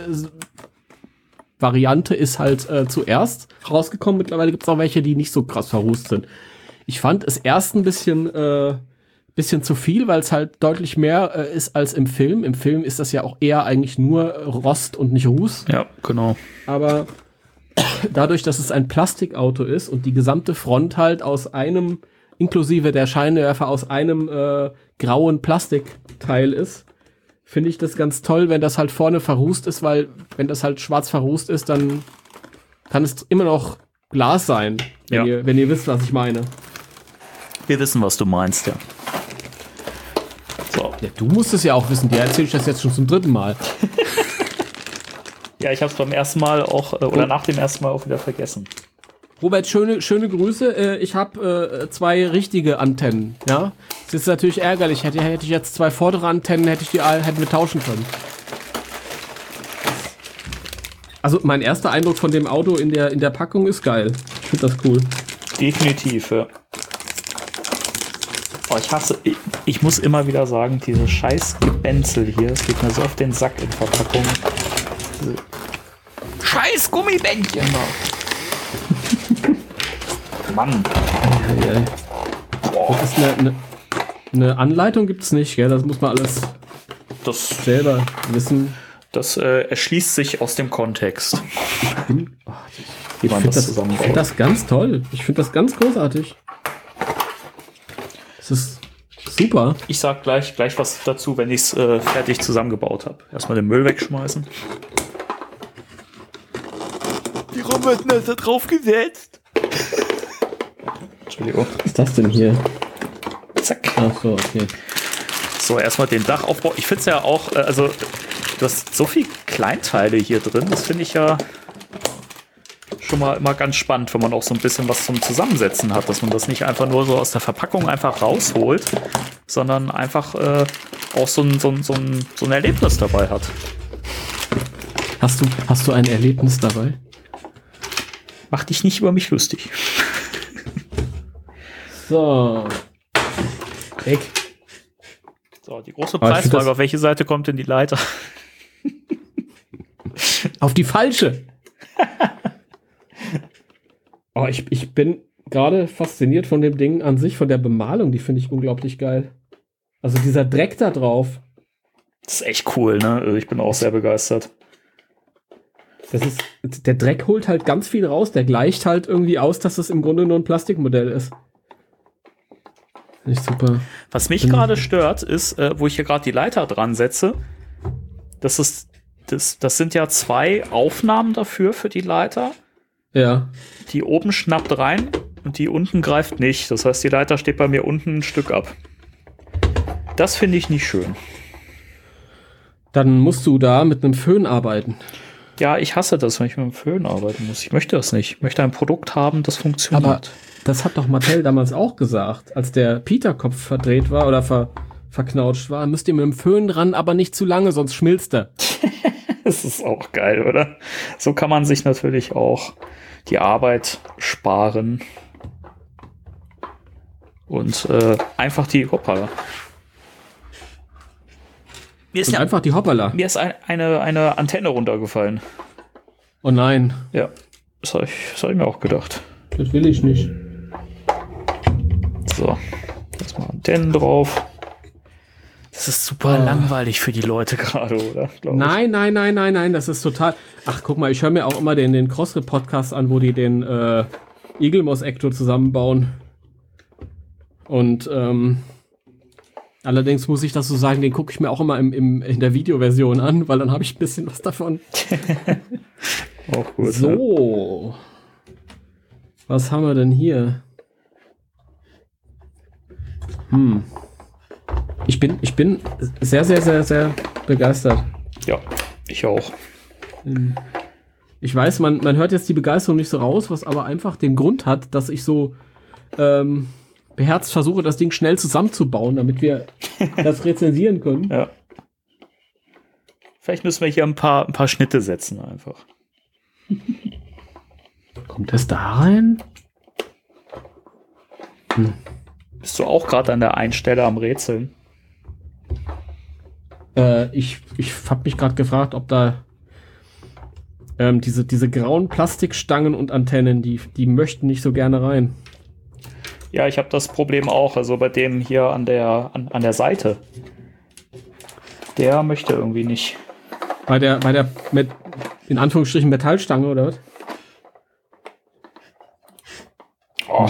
[SPEAKER 3] Variante ist halt zuerst rausgekommen. Mittlerweile gibt es auch welche, die nicht so krass verrußt sind. Ich fand es erst ein bisschen zu viel, weil es halt deutlich mehr ist als im Film. Im Film ist das ja auch eher eigentlich nur Rost und nicht Ruß.
[SPEAKER 2] Ja, genau.
[SPEAKER 3] Aber dadurch, dass es ein Plastikauto ist und die gesamte Front halt aus einem, inklusive der Scheinwerfer, aus einem grauen Plastikteil ist, finde ich das ganz toll, wenn das halt vorne verrußt ist, weil wenn das halt schwarz verrußt ist, dann kann es immer noch Glas sein, wenn ihr wisst, was ich meine.
[SPEAKER 2] Wir wissen, was du meinst, ja. So.
[SPEAKER 3] Ja, du musst es ja auch wissen, dir erzähle ich das jetzt schon zum 3. Mal.
[SPEAKER 2] Ja, ich habe es beim ersten Mal auch, oder nach dem ersten Mal auch wieder vergessen.
[SPEAKER 3] Robert, schöne Grüße. Ich habe 2 richtige Antennen, ja. Das ist natürlich ärgerlich. Hätte ich jetzt 2 vordere Antennen, hätten wir tauschen können. Also mein erster Eindruck von dem Auto in der Packung ist geil. Ich finde das cool.
[SPEAKER 2] Definitiv, ja. Oh, ich muss immer wieder sagen, diese scheiß Gebänzel hier, es geht mir so auf den Sack in Verpackung. Diese scheiß Gummibändchen noch. Mann.
[SPEAKER 3] Das ist eine Anleitung gibt's nicht, gell? Das muss man alles selber wissen.
[SPEAKER 2] Das erschließt sich aus dem Kontext.
[SPEAKER 3] Ich finde das ganz toll. Ich finde das ganz großartig. Das ist super.
[SPEAKER 2] Ich sag gleich was dazu, wenn ich es fertig zusammengebaut habe. Erstmal den Müll wegschmeißen. Die Robert hat da drauf gesetzt. Entschuldigung.
[SPEAKER 3] Was ist das denn hier?
[SPEAKER 2] Zack.
[SPEAKER 3] Ach so, okay.
[SPEAKER 2] So, erstmal den Dachaufbau. Ich finde es ja auch, also du hast so viel Kleinteile hier drin. Das finde ich ja schon mal immer ganz spannend, wenn man auch so ein bisschen was zum Zusammensetzen hat, dass man das nicht einfach nur so aus der Verpackung einfach rausholt, sondern einfach auch so ein Erlebnis dabei hat.
[SPEAKER 3] Hast du ein Erlebnis dabei?
[SPEAKER 2] Mach dich nicht über mich lustig.
[SPEAKER 3] So. Weg.
[SPEAKER 2] So, die große Preisfrage, auf welche Seite kommt denn die Leiter?
[SPEAKER 3] Auf die falsche. Oh, ich bin gerade fasziniert von dem Ding an sich, von der Bemalung, die finde ich unglaublich geil. Also dieser Dreck da drauf.
[SPEAKER 2] Das ist echt cool, ne? Also ich bin auch sehr begeistert.
[SPEAKER 3] Der Dreck holt halt ganz viel raus, der gleicht halt irgendwie aus, dass es im Grunde nur ein Plastikmodell ist. Finde ich super.
[SPEAKER 2] Was mich gerade stört, ist, wo ich hier gerade die Leiter dran setze, das sind ja 2 Aufnahmen dafür für die Leiter.
[SPEAKER 3] Ja.
[SPEAKER 2] Die oben schnappt rein und die unten greift nicht. Das heißt, die Leiter steht bei mir unten ein Stück ab. Das finde ich nicht schön.
[SPEAKER 3] Dann musst du da mit einem Föhn arbeiten.
[SPEAKER 2] Ja, ich hasse das, wenn ich mit einem Föhn arbeiten muss. Ich möchte das nicht. Ich möchte ein Produkt haben, das funktioniert.
[SPEAKER 3] Aber das hat doch Mattel damals auch gesagt, als der Peter-Kopf verdreht war oder verknautscht war. Müsst ihr mit dem Föhn dran, aber nicht zu lange, sonst schmilzt er.
[SPEAKER 2] Das ist auch geil, oder? So kann man sich natürlich auch die Arbeit sparen. Und einfach die Hoppala. Mir ist eine Antenne runtergefallen.
[SPEAKER 3] Oh nein.
[SPEAKER 2] Ja, das hab ich mir auch gedacht.
[SPEAKER 3] Das will ich nicht.
[SPEAKER 2] So, jetzt mal Antennen drauf. Das ist super langweilig für die Leute gerade, oder?
[SPEAKER 3] Nein, das ist total... Ach, guck mal, ich höre mir auch immer den CrossFit-Podcast an, wo die den Eaglemoss-Ecto zusammenbauen. Und allerdings muss ich das so sagen, den gucke ich mir auch immer in der Videoversion an, weil dann habe ich ein bisschen was davon.
[SPEAKER 2] Auch gut.
[SPEAKER 3] So. Ja. Was haben wir denn hier? Ich bin sehr, sehr, sehr, sehr begeistert.
[SPEAKER 2] Ja, ich auch.
[SPEAKER 3] Ich weiß, man hört jetzt die Begeisterung nicht so raus, was aber einfach den Grund hat, dass ich so beherzt versuche, das Ding schnell zusammenzubauen, damit wir das rezensieren können.
[SPEAKER 2] Ja. Vielleicht müssen wir hier ein paar Schnitte setzen einfach.
[SPEAKER 3] Kommt das da rein?
[SPEAKER 2] Bist du auch gerade an der einen Stelle am Rätseln?
[SPEAKER 3] Ich habe mich gerade gefragt, ob da diese grauen Plastikstangen und Antennen, die möchten nicht so gerne rein.
[SPEAKER 2] Ja, ich habe das Problem auch. Also bei dem hier an der Seite. Der möchte irgendwie nicht.
[SPEAKER 3] Bei der mit in Anführungsstrichen Metallstange, oder was?
[SPEAKER 2] Oh.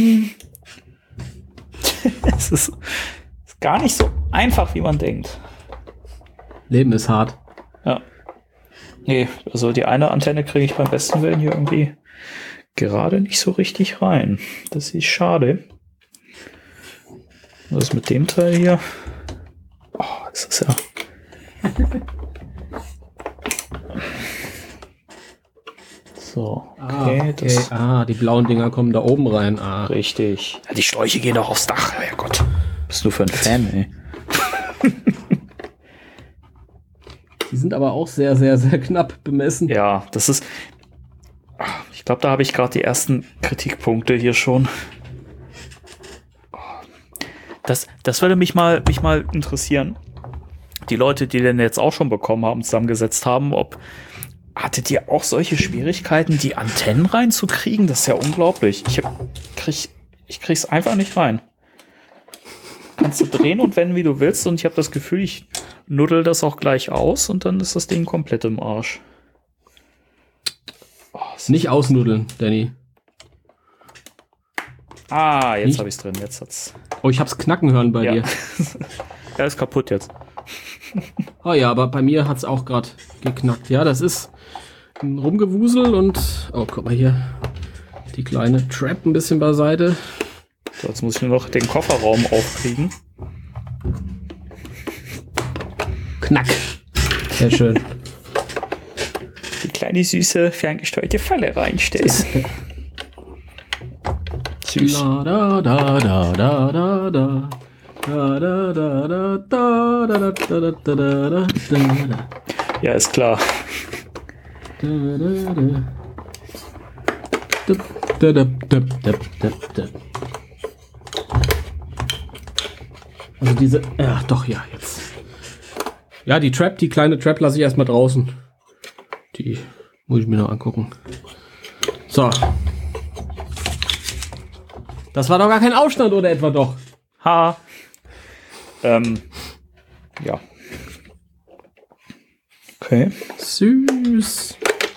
[SPEAKER 2] Es ist gar nicht so einfach, wie man denkt.
[SPEAKER 3] Leben ist hart.
[SPEAKER 2] Ja. Nee, also die eine Antenne kriege ich beim besten Willen hier irgendwie gerade nicht so richtig rein. Das ist schade. Was ist mit dem Teil hier? Oh, das ist ja... So, okay.
[SPEAKER 3] Die blauen Dinger kommen da oben rein.
[SPEAKER 2] Richtig. Ja, die Schläuche gehen doch aufs Dach. Herrgott. Bist du für ein Fan, ey?
[SPEAKER 3] Die sind aber auch sehr, sehr, sehr knapp bemessen.
[SPEAKER 2] Ja, das ist... Ich glaube, da habe ich gerade die ersten Kritikpunkte hier schon. Das würde mich mal interessieren. Die Leute, die den jetzt auch schon bekommen haben, zusammengesetzt haben, hattet ihr auch solche Schwierigkeiten, die Antennen reinzukriegen? Das ist ja unglaublich. Ich krieg's einfach nicht rein. Kannst du drehen und wenden, wie du willst, und ich habe das Gefühl, ich nuddel das auch gleich aus und dann ist das Ding komplett im Arsch.
[SPEAKER 3] Oh, nicht ausnudeln, Danny.
[SPEAKER 2] Jetzt habe ich's drin. Jetzt hat's.
[SPEAKER 3] Oh, ich hab's knacken hören bei dir.
[SPEAKER 2] Ja, ist kaputt jetzt.
[SPEAKER 3] Oh ja, aber bei mir hat's auch gerade geknackt. Ja, das ist ein Rumgewusel und... Oh, guck mal hier. Die kleine Trap ein bisschen beiseite.
[SPEAKER 2] So, jetzt muss ich nur noch den Kofferraum aufkriegen.
[SPEAKER 3] Knack. Sehr schön.
[SPEAKER 2] Die kleine süße ferngesteuerte Falle reinstellst. Süß.
[SPEAKER 3] Da, da, da, da, da, da, da. Da, da, da, da, da, da, da, da, da, da, da.
[SPEAKER 2] Ja, ist klar.
[SPEAKER 3] Da, da, da. Da, da, da, da, da, da. Also diese... Ja, doch, ja, jetzt. Ja, die kleine Trap lasse ich erstmal draußen. Die muss ich mir noch angucken. So. Das war doch gar kein Aufstand, oder etwa doch?
[SPEAKER 2] Ha. Ja. Okay.
[SPEAKER 3] Süß.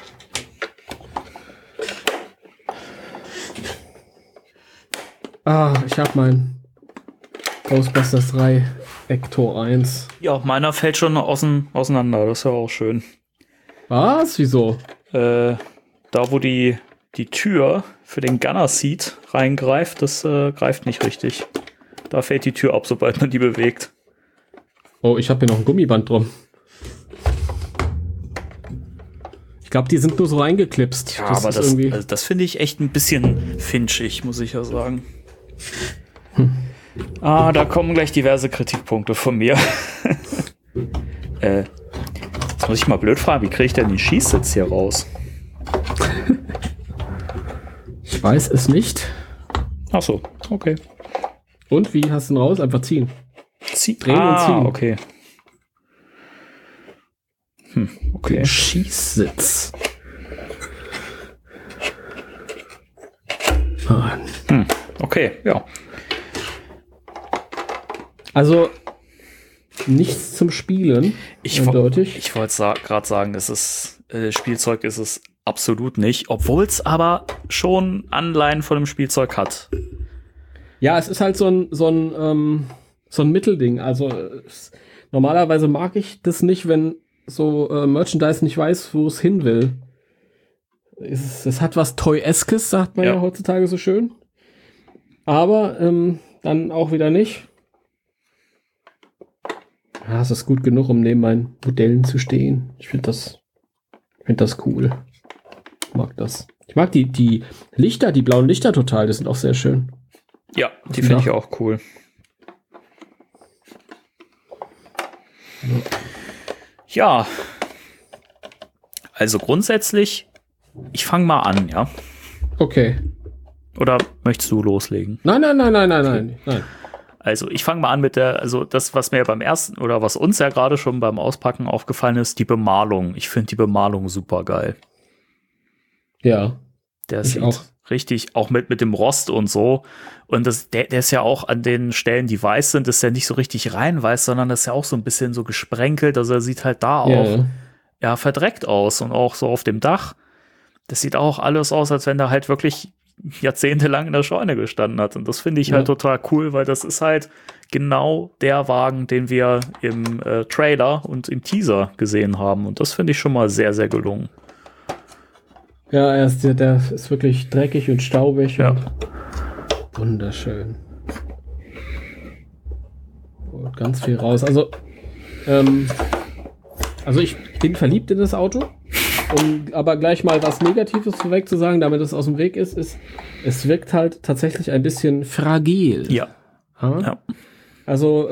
[SPEAKER 3] Ich habe mein Ghostbusters 3 Ector 1.
[SPEAKER 2] Ja, meiner fällt schon auseinander. Das ist ja auch schön.
[SPEAKER 3] Was? Wieso?
[SPEAKER 2] Da, wo die Tür für den Gunner Seat reingreift, das greift nicht richtig. Da fällt die Tür ab, sobald man die bewegt.
[SPEAKER 3] Oh, ich habe hier noch ein Gummiband drum. Ich glaube, die sind nur so reingeklipst.
[SPEAKER 2] Ja, aber das finde ich echt ein bisschen finchig, muss ich ja sagen. Da kommen gleich diverse Kritikpunkte von mir. Jetzt muss ich mal blöd fragen, wie kriege ich denn den Schießsitz hier raus?
[SPEAKER 3] Ich weiß es nicht.
[SPEAKER 2] Ach so, okay.
[SPEAKER 3] Und wie hast du ihn raus? Einfach ziehen.
[SPEAKER 2] Drehen und ziehen. Okay. Okay.
[SPEAKER 3] Den Schießsitz.
[SPEAKER 2] Okay, ja.
[SPEAKER 3] Also nichts zum Spielen.
[SPEAKER 2] Ich wollte gerade sagen, Spielzeug ist es absolut nicht, obwohl es aber schon Anleihen von dem Spielzeug hat.
[SPEAKER 3] Ja, es ist halt so ein Mittelding. Also normalerweise mag ich das nicht, wenn so Merchandise nicht weiß, wo es hin will. Es hat was Toy-eskes, sagt man ja heutzutage so schön. Aber dann auch wieder nicht. Ja, es ist gut genug, um neben meinen Modellen zu stehen. Ich finde das cool. Ich mag das. Ich mag die Lichter, die blauen Lichter total. Die sind auch sehr schön.
[SPEAKER 2] Ja, die finde ich auch cool. Ja, also grundsätzlich, ich fange mal an, ja.
[SPEAKER 3] Okay.
[SPEAKER 2] Oder möchtest du loslegen?
[SPEAKER 3] Nein.
[SPEAKER 2] Also ich fange mal an mit das, was mir beim ersten oder was uns ja gerade schon beim Auspacken aufgefallen ist, die Bemalung. Ich finde die Bemalung super geil.
[SPEAKER 3] Ja.
[SPEAKER 2] Der sieht auch richtig, auch mit dem Rost und so. Und der ist ja auch an den Stellen, die weiß sind, ist ja nicht so richtig rein weiß, sondern das ist ja auch so ein bisschen so gesprenkelt. Also er sieht halt da auch verdreckt aus und auch so auf dem Dach. Das sieht auch alles aus, als wenn der halt wirklich jahrzehntelang in der Scheune gestanden hat. Und das finde ich halt total cool, weil das ist halt genau der Wagen, den wir im Trailer und im Teaser gesehen haben. Und das finde ich schon mal sehr, sehr gelungen.
[SPEAKER 3] Ja, der ist wirklich dreckig und staubig.
[SPEAKER 2] Ja.
[SPEAKER 3] Und wunderschön. Und ganz viel raus. Also ich bin verliebt in das Auto. Aber gleich mal was Negatives vorweg zu sagen, damit es aus dem Weg ist, es wirkt halt tatsächlich ein bisschen fragil.
[SPEAKER 2] Ja.
[SPEAKER 3] Also,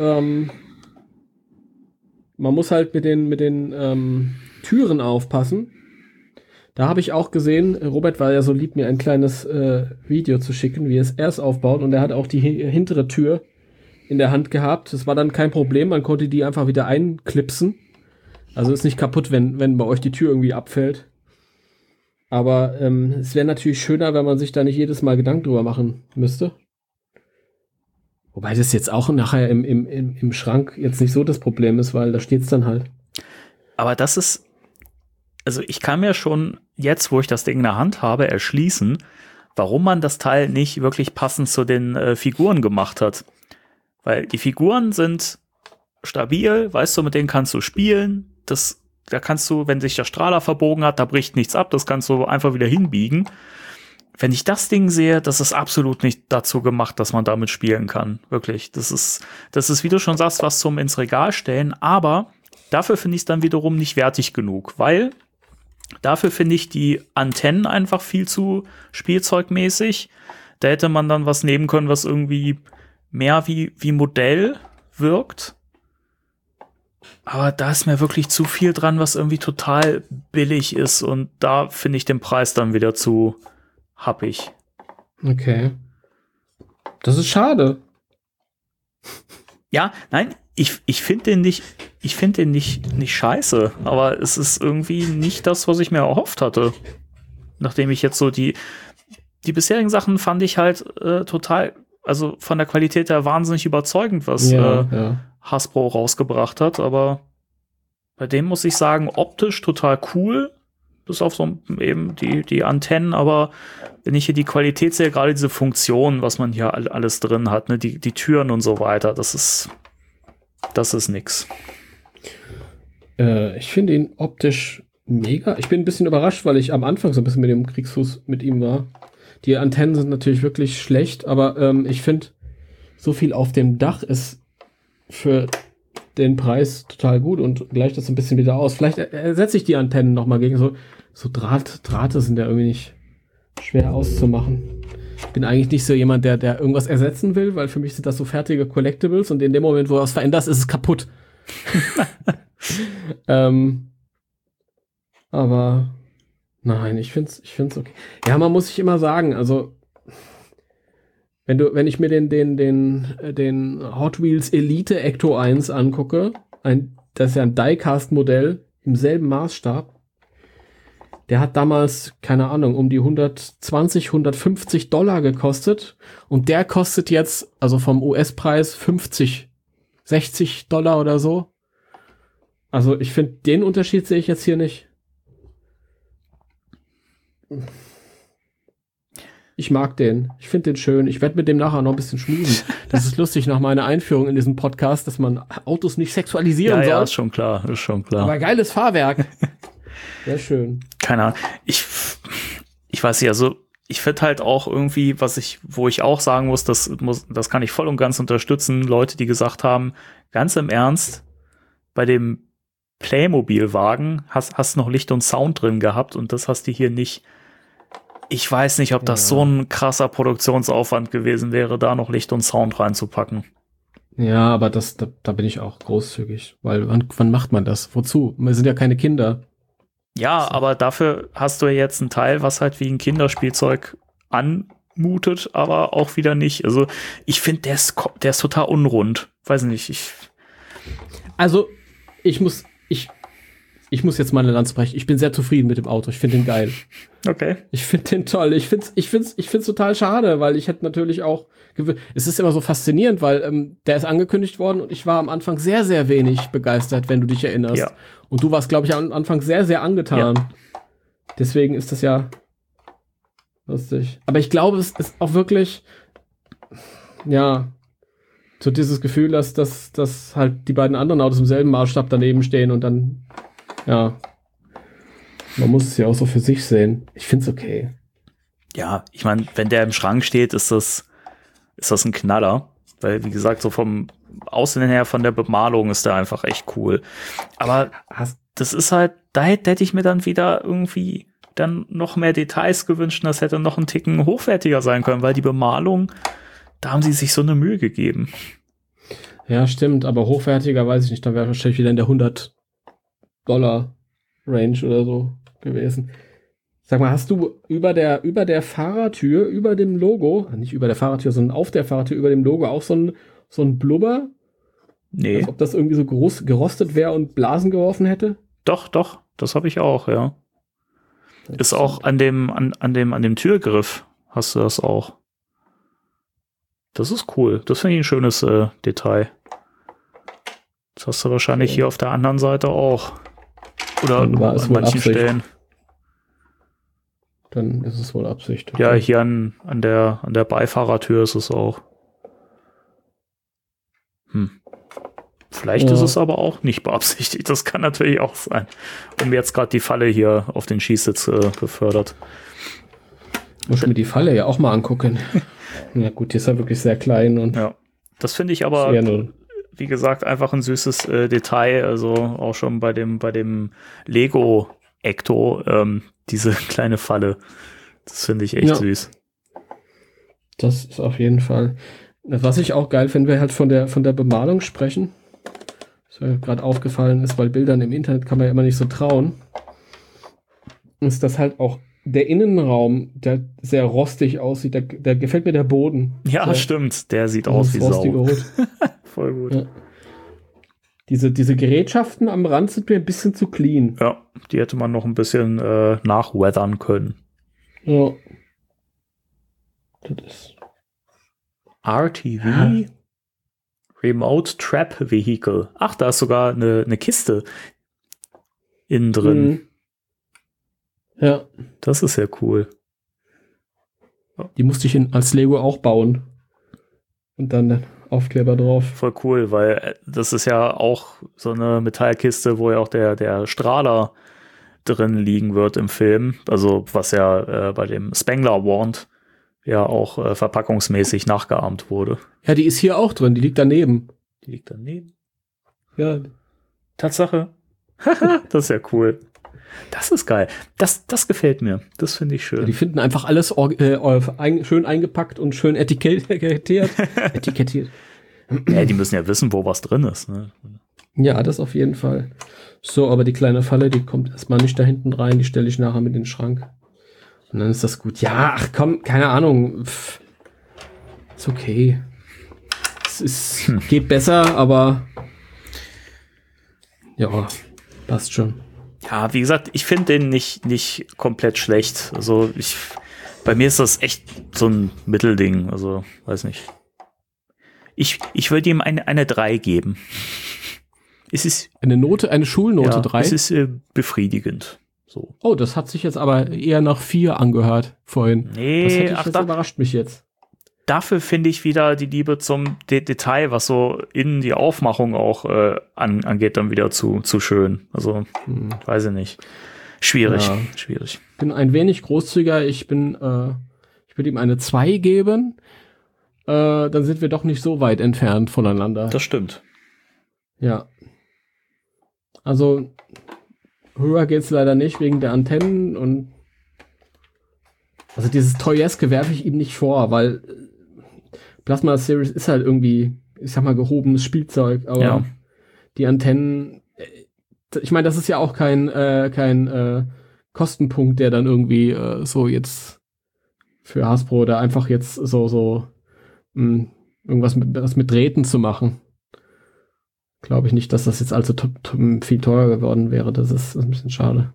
[SPEAKER 3] man muss halt mit den Türen aufpassen. Da habe ich auch gesehen, Robert war ja so lieb, mir ein kleines Video zu schicken, wie er es aufbaut. Und er hat auch die hintere Tür in der Hand gehabt. Das war dann kein Problem, man konnte die einfach wieder einklipsen. Also ist nicht kaputt, wenn bei euch die Tür irgendwie abfällt. Aber es wäre natürlich schöner, wenn man sich da nicht jedes Mal Gedanken drüber machen müsste. Wobei das jetzt auch nachher im Schrank jetzt nicht so das Problem ist, weil da steht es dann halt.
[SPEAKER 2] Aber das ist, also ich kann mir schon jetzt, wo ich das Ding in der Hand habe, erschließen, warum man das Teil nicht wirklich passend zu den Figuren gemacht hat. Weil die Figuren sind stabil, weißt du, mit denen kannst du spielen. Da kannst du, wenn sich der Strahler verbogen hat, da bricht nichts ab, das kannst du einfach wieder hinbiegen. Wenn ich das Ding sehe, das ist absolut nicht dazu gemacht, dass man damit spielen kann. Wirklich. Das ist, wie du schon sagst, was zum ins Regal stellen, aber dafür finde ich es dann wiederum nicht wertig genug, weil dafür finde ich die Antennen einfach viel zu spielzeugmäßig. Da hätte man dann was nehmen können, was irgendwie mehr wie Modell wirkt. Aber da ist mir wirklich zu viel dran, was irgendwie total billig ist. Und da finde ich den Preis dann wieder zu happig.
[SPEAKER 3] Okay. Das ist schade.
[SPEAKER 2] Ja, nein, ich finde den nicht scheiße. Aber es ist irgendwie nicht das, was ich mir erhofft hatte. Nachdem ich jetzt so die bisherigen Sachen fand ich halt total, also von der Qualität her wahnsinnig überzeugend, was Hasbro rausgebracht hat, aber bei dem muss ich sagen, optisch total cool, bis auf so eben die Antennen, aber wenn ich hier die Qualität sehe, gerade diese Funktionen, was man hier alles drin hat, ne, die Türen und so weiter, das ist nix.
[SPEAKER 3] Ich finde ihn optisch mega. Ich bin ein bisschen überrascht, weil ich am Anfang so ein bisschen mit dem Kriegsfuß mit ihm war. Die Antennen sind natürlich wirklich schlecht, aber ich finde, so viel auf dem Dach ist für den Preis total gut und gleicht das ein bisschen wieder aus. Vielleicht ersetze ich die Antennen nochmal gegen so Drahte sind ja irgendwie nicht schwer auszumachen. Ich bin eigentlich nicht so jemand, der irgendwas ersetzen will, weil für mich sind das so fertige Collectibles und in dem Moment, wo du was veränderst, ist es kaputt. Aber nein, ich find's okay. Ja, man muss sich immer sagen, also wenn ich mir den Hot Wheels Elite Ecto 1 angucke, das ist ja ein Diecast-Modell im selben Maßstab, der hat damals, keine Ahnung, um die $150 gekostet und der kostet jetzt, also vom US-Preis $60 oder so. Also ich finde, den Unterschied sehe ich jetzt hier nicht. Ich mag den. Ich finde den schön. Ich werde mit dem nachher noch ein bisschen schmusen. Das ist lustig nach meiner Einführung in diesem Podcast, dass man Autos nicht sexualisieren soll.
[SPEAKER 2] Ja, ist schon klar.
[SPEAKER 3] Aber geiles Fahrwerk. Sehr schön.
[SPEAKER 2] Keine Ahnung. Ich weiß nicht, also ich finde halt auch irgendwie, wo ich auch sagen muss, das kann ich voll und ganz unterstützen, Leute, die gesagt haben, ganz im Ernst, bei dem Playmobil-Wagen hast noch Licht und Sound drin gehabt und das hast du hier nicht. Ich weiß nicht, ob das so ein krasser Produktionsaufwand gewesen wäre, da noch Licht und Sound reinzupacken.
[SPEAKER 3] Ja, aber da bin ich auch großzügig, weil wann macht man das? Wozu? Wir sind ja keine Kinder.
[SPEAKER 2] Ja, aber dafür hast du jetzt ein Teil, was halt wie ein Kinderspielzeug anmutet, aber auch wieder nicht. Also ich finde, der ist total unrund. Weiß nicht,
[SPEAKER 3] Also, ich muss jetzt mal eine Lanze brechen. Ich bin sehr zufrieden mit dem Auto. Ich finde den geil.
[SPEAKER 2] Okay.
[SPEAKER 3] Ich finde den toll. Ich find's total schade, weil ich hätte natürlich auch es ist immer so faszinierend, weil der ist angekündigt worden und ich war am Anfang sehr, sehr wenig begeistert, wenn du dich erinnerst.
[SPEAKER 2] Ja.
[SPEAKER 3] Und du warst, glaube ich, am Anfang sehr, sehr angetan. Ja. Deswegen ist das ja lustig. Aber ich glaube, es ist auch wirklich, ja, so dieses Gefühl, dass halt die beiden anderen Autos im selben Maßstab daneben stehen und dann, ja, man muss es ja auch so für sich sehen. Ich find's okay.
[SPEAKER 2] Ja, ich meine, wenn der im Schrank steht, ist das ein Knaller. Weil, wie gesagt, so vom Aussehen her, von der Bemalung ist der einfach echt cool. Aber das ist halt, da hätte ich mir dann wieder irgendwie dann noch mehr Details gewünscht und das hätte noch einen Ticken hochwertiger sein können, weil die Bemalung, da haben sie sich so eine Mühe gegeben.
[SPEAKER 3] Ja, stimmt, aber hochwertiger weiß ich nicht, dann wäre wahrscheinlich wieder in der $100-Range oder so gewesen. Sag mal, hast du über der Fahrertür, über dem Logo, nicht über der Fahrertür, sondern auf der Fahrertür, über dem Logo auch so ein Blubber?
[SPEAKER 2] Nee.
[SPEAKER 3] Als ob das irgendwie so groß gerostet wäre und Blasen geworfen hätte?
[SPEAKER 2] Doch, das habe ich auch, ja. Ist auch an dem Türgriff hast du das auch. Das ist cool. Das finde ich ein schönes Detail. Das hast du wahrscheinlich hier auf der anderen Seite auch. Oder an manchen Stellen.
[SPEAKER 3] Dann ist es wohl Absicht. Okay.
[SPEAKER 2] Ja, hier an der Beifahrertür ist es auch. Vielleicht ist es aber auch nicht beabsichtigt. Das kann natürlich auch sein. Und mir jetzt gerade die Falle hier auf den Schießsitz befördert.
[SPEAKER 3] Muss ich mir die Falle ja auch mal angucken. Ja gut, die ist ja wirklich sehr klein. Und
[SPEAKER 2] ja, das finde ich aber, wie gesagt, einfach ein süßes Detail. Also auch schon bei dem Lego Ecto, diese kleine Falle. Das finde ich echt süß.
[SPEAKER 3] Das ist auf jeden Fall. Was ich auch geil finde, wenn wir halt von der Bemalung sprechen, was mir gerade aufgefallen ist, weil Bildern im Internet kann man ja immer nicht so trauen, ist das halt auch der Innenraum, der sehr rostig aussieht, der gefällt mir der Boden.
[SPEAKER 2] Ja,
[SPEAKER 3] so,
[SPEAKER 2] stimmt, der sieht aus wie Sau. Voll gut. Ja.
[SPEAKER 3] Diese Gerätschaften am Rand sind mir ein bisschen zu clean.
[SPEAKER 2] Ja, die hätte man noch ein bisschen nachweathern können.
[SPEAKER 3] Ja. Das ist
[SPEAKER 2] RTV Remote Trap Vehicle. Ach, da ist sogar eine Kiste innen drin.
[SPEAKER 3] Ja.
[SPEAKER 2] Das ist ja cool.
[SPEAKER 3] Die musste ich als Lego auch bauen. Und dann Aufkleber drauf.
[SPEAKER 2] Voll cool, weil das ist ja auch so eine Metallkiste, wo ja auch der Strahler drin liegen wird im Film. Also was ja bei dem Spengler Wand ja auch verpackungsmäßig nachgeahmt wurde.
[SPEAKER 3] Ja, die ist hier auch drin, die liegt daneben.
[SPEAKER 2] Die liegt daneben?
[SPEAKER 3] Ja.
[SPEAKER 2] Tatsache. Das ist ja cool. Das ist geil. Das gefällt mir. Das finde ich schön.
[SPEAKER 3] Ja, die finden einfach alles schön eingepackt und schön etikettiert.
[SPEAKER 2] Ja, die müssen ja wissen, wo was drin ist. Ne?
[SPEAKER 3] Ja, das auf jeden Fall. So, aber die kleine Falle, die kommt erstmal nicht da hinten rein. Die stelle ich nachher mit in den Schrank. Und dann ist das gut. Ja, ach komm, keine Ahnung. Ist okay. Es geht besser, aber ja, passt schon.
[SPEAKER 2] Ja, wie gesagt, ich finde den nicht komplett schlecht. Also bei mir ist das echt so ein Mittelding. Also, weiß nicht. Ich würde ihm eine 3 geben. Es ist
[SPEAKER 3] eine Schulnote 3?
[SPEAKER 2] Es ist befriedigend. So.
[SPEAKER 3] Oh, das hat sich jetzt aber eher nach 4 angehört vorhin.
[SPEAKER 2] Nee,
[SPEAKER 3] das überrascht mich jetzt.
[SPEAKER 2] Dafür finde ich wieder die Liebe zum Detail, was so innen die Aufmachung auch angeht, dann wieder zu schön. Also, weiß ich nicht. Schwierig.
[SPEAKER 3] Ich bin ein wenig großzügiger. Ich würde ihm eine 2 geben. Dann sind wir doch nicht so weit entfernt voneinander.
[SPEAKER 2] Das stimmt.
[SPEAKER 3] Ja. Also, höher geht's leider nicht wegen der Antennen und also dieses Toyeske werfe ich ihm nicht vor, weil Plasma Series ist halt irgendwie ich sag mal, gehobenes Spielzeug, aber die Antennen, ich meine, das ist ja auch kein Kostenpunkt, der dann irgendwie so jetzt für Hasbro oder einfach jetzt so irgendwas mit Drähten zu machen. Glaube ich nicht, dass das jetzt also viel teurer geworden wäre. Das ist ein bisschen schade.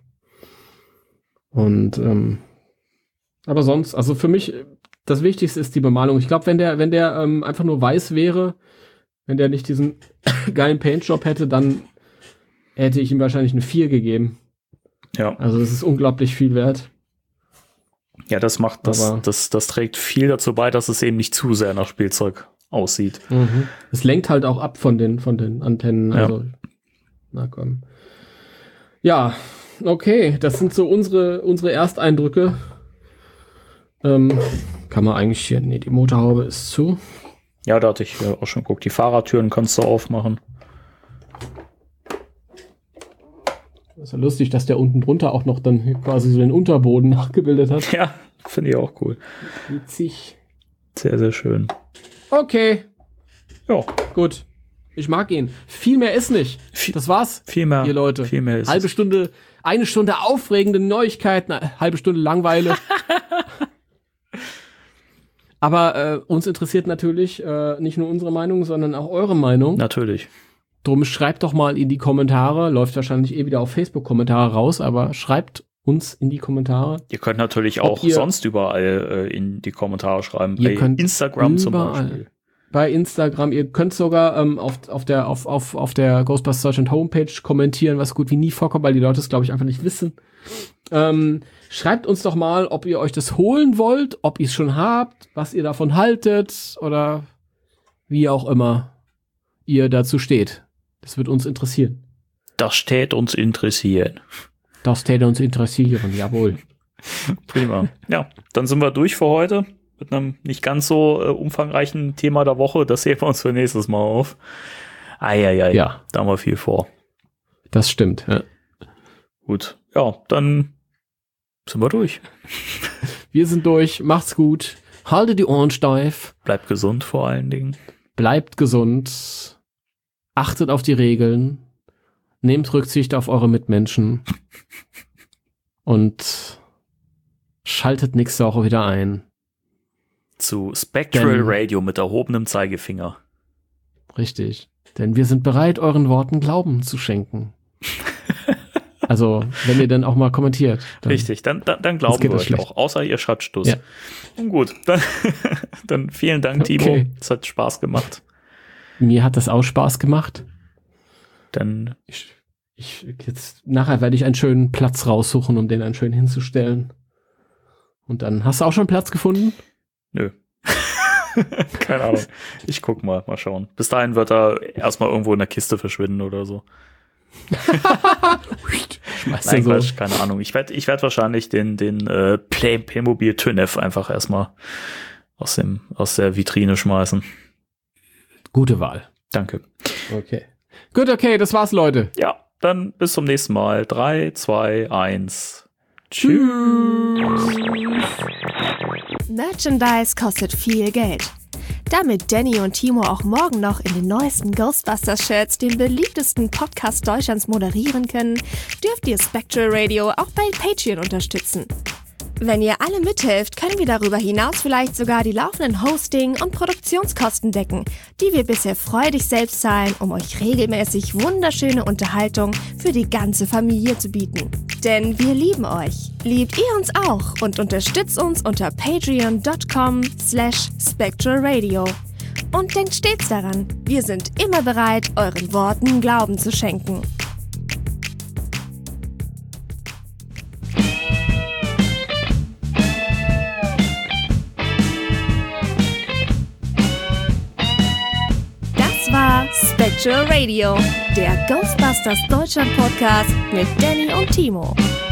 [SPEAKER 3] Und aber sonst, also für mich, das Wichtigste ist die Bemalung. Ich glaube, wenn der einfach nur weiß wäre, wenn der nicht diesen geilen Paintjob hätte, dann hätte ich ihm wahrscheinlich eine 4 gegeben.
[SPEAKER 2] Ja.
[SPEAKER 3] Also das ist unglaublich viel wert.
[SPEAKER 2] Ja, das trägt viel dazu bei, dass es eben nicht zu sehr nach Spielzeug aussieht.
[SPEAKER 3] Es lenkt halt auch ab von den Antennen.
[SPEAKER 2] Ja.
[SPEAKER 3] Also, na komm. Ja, okay, das sind so unsere Ersteindrücke. Kann man eigentlich hier, nee, die Motorhaube ist zu.
[SPEAKER 2] Ja, da hatte ich auch schon geguckt. Die Fahrradtüren kannst du aufmachen.
[SPEAKER 3] Das ist ja lustig, dass der unten drunter auch noch dann quasi so den Unterboden nachgebildet hat.
[SPEAKER 2] Ja, finde ich auch cool.
[SPEAKER 3] Witzig.
[SPEAKER 2] Sehr, sehr schön.
[SPEAKER 3] Okay.
[SPEAKER 2] Ja.
[SPEAKER 3] Gut. Ich mag ihn. Viel mehr ist nicht. Das war's.
[SPEAKER 2] Viel mehr.
[SPEAKER 3] Ihr Leute.
[SPEAKER 2] Viel mehr ist
[SPEAKER 3] eine Stunde aufregende Neuigkeiten, eine halbe Stunde Langeweile. Aber uns interessiert natürlich nicht nur unsere Meinung, sondern auch eure Meinung.
[SPEAKER 2] Natürlich.
[SPEAKER 3] Drum schreibt doch mal in die Kommentare. Läuft wahrscheinlich wieder auf Facebook-Kommentare raus, aber schreibt uns in die Kommentare.
[SPEAKER 2] Ihr könnt natürlich auch sonst überall in die Kommentare schreiben. Bei Instagram zum Beispiel.
[SPEAKER 3] Bei Instagram. Ihr könnt sogar auf der Ghostbusters Deutschland Homepage kommentieren, was gut wie nie vorkommt, weil die Leute es, glaube ich, einfach nicht wissen. Schreibt uns doch mal, ob ihr euch das holen wollt, ob ihr es schon habt, was ihr davon haltet oder wie auch immer ihr dazu steht. Das wird uns interessieren.
[SPEAKER 2] Das steht uns interessieren.
[SPEAKER 3] Das täte uns interessieren, jawohl.
[SPEAKER 2] Prima. Ja, dann sind wir durch für heute mit einem nicht ganz so umfangreichen Thema der Woche. Das heben wir uns für nächstes Mal auf. Ja, da haben wir viel vor.
[SPEAKER 3] Das stimmt, ja.
[SPEAKER 2] Gut, ja, dann sind wir durch.
[SPEAKER 3] Wir sind durch, macht's gut, haltet die Ohren steif.
[SPEAKER 2] Bleibt gesund vor allen Dingen.
[SPEAKER 3] Bleibt gesund, achtet auf die Regeln. Nehmt Rücksicht auf eure Mitmenschen und schaltet nächste Woche wieder ein.
[SPEAKER 2] Zu Spectral Radio mit erhobenem Zeigefinger.
[SPEAKER 3] Richtig, denn wir sind bereit, euren Worten Glauben zu schenken. Also, wenn ihr dann auch mal kommentiert.
[SPEAKER 2] Richtig, dann glauben wir euch auch, außer ihr schreibt Stuss. Ja. Und gut, dann vielen Dank, Timo. Es hat Spaß gemacht.
[SPEAKER 3] Mir hat das auch Spaß gemacht.
[SPEAKER 2] Dann
[SPEAKER 3] jetzt nachher werde ich einen schönen Platz raussuchen, um den einen schön hinzustellen. Und dann hast du auch schon Platz gefunden?
[SPEAKER 2] Nö. Keine Ahnung. Ich guck mal schauen. Bis dahin wird er erstmal irgendwo in der Kiste verschwinden oder so. Nein, Quatsch, keine Ahnung. Ich werd wahrscheinlich den Playmobil Tönef einfach erstmal aus der Vitrine schmeißen.
[SPEAKER 3] Gute Wahl.
[SPEAKER 2] Danke.
[SPEAKER 3] Okay. Gut, okay, das war's, Leute.
[SPEAKER 2] Ja, dann bis zum nächsten Mal. 3, 2, 1. Tschüss.
[SPEAKER 1] Merchandise kostet viel Geld. Damit Danny und Timo auch morgen noch in den neuesten Ghostbusters-Shirts den beliebtesten Podcast Deutschlands moderieren können, dürft ihr Spectral Radio auch bei Patreon unterstützen. Wenn ihr alle mithelft, können wir darüber hinaus vielleicht sogar die laufenden Hosting- und Produktionskosten decken, die wir bisher freudig selbst zahlen, um euch regelmäßig wunderschöne Unterhaltung für die ganze Familie zu bieten. Denn wir lieben euch. Liebt ihr uns auch und unterstützt uns unter patreon.com/spectralradio. Und denkt stets daran, wir sind immer bereit, euren Worten Glauben zu schenken. Spectral Radio, der Ghostbusters Deutschland Podcast mit Danny und Timo.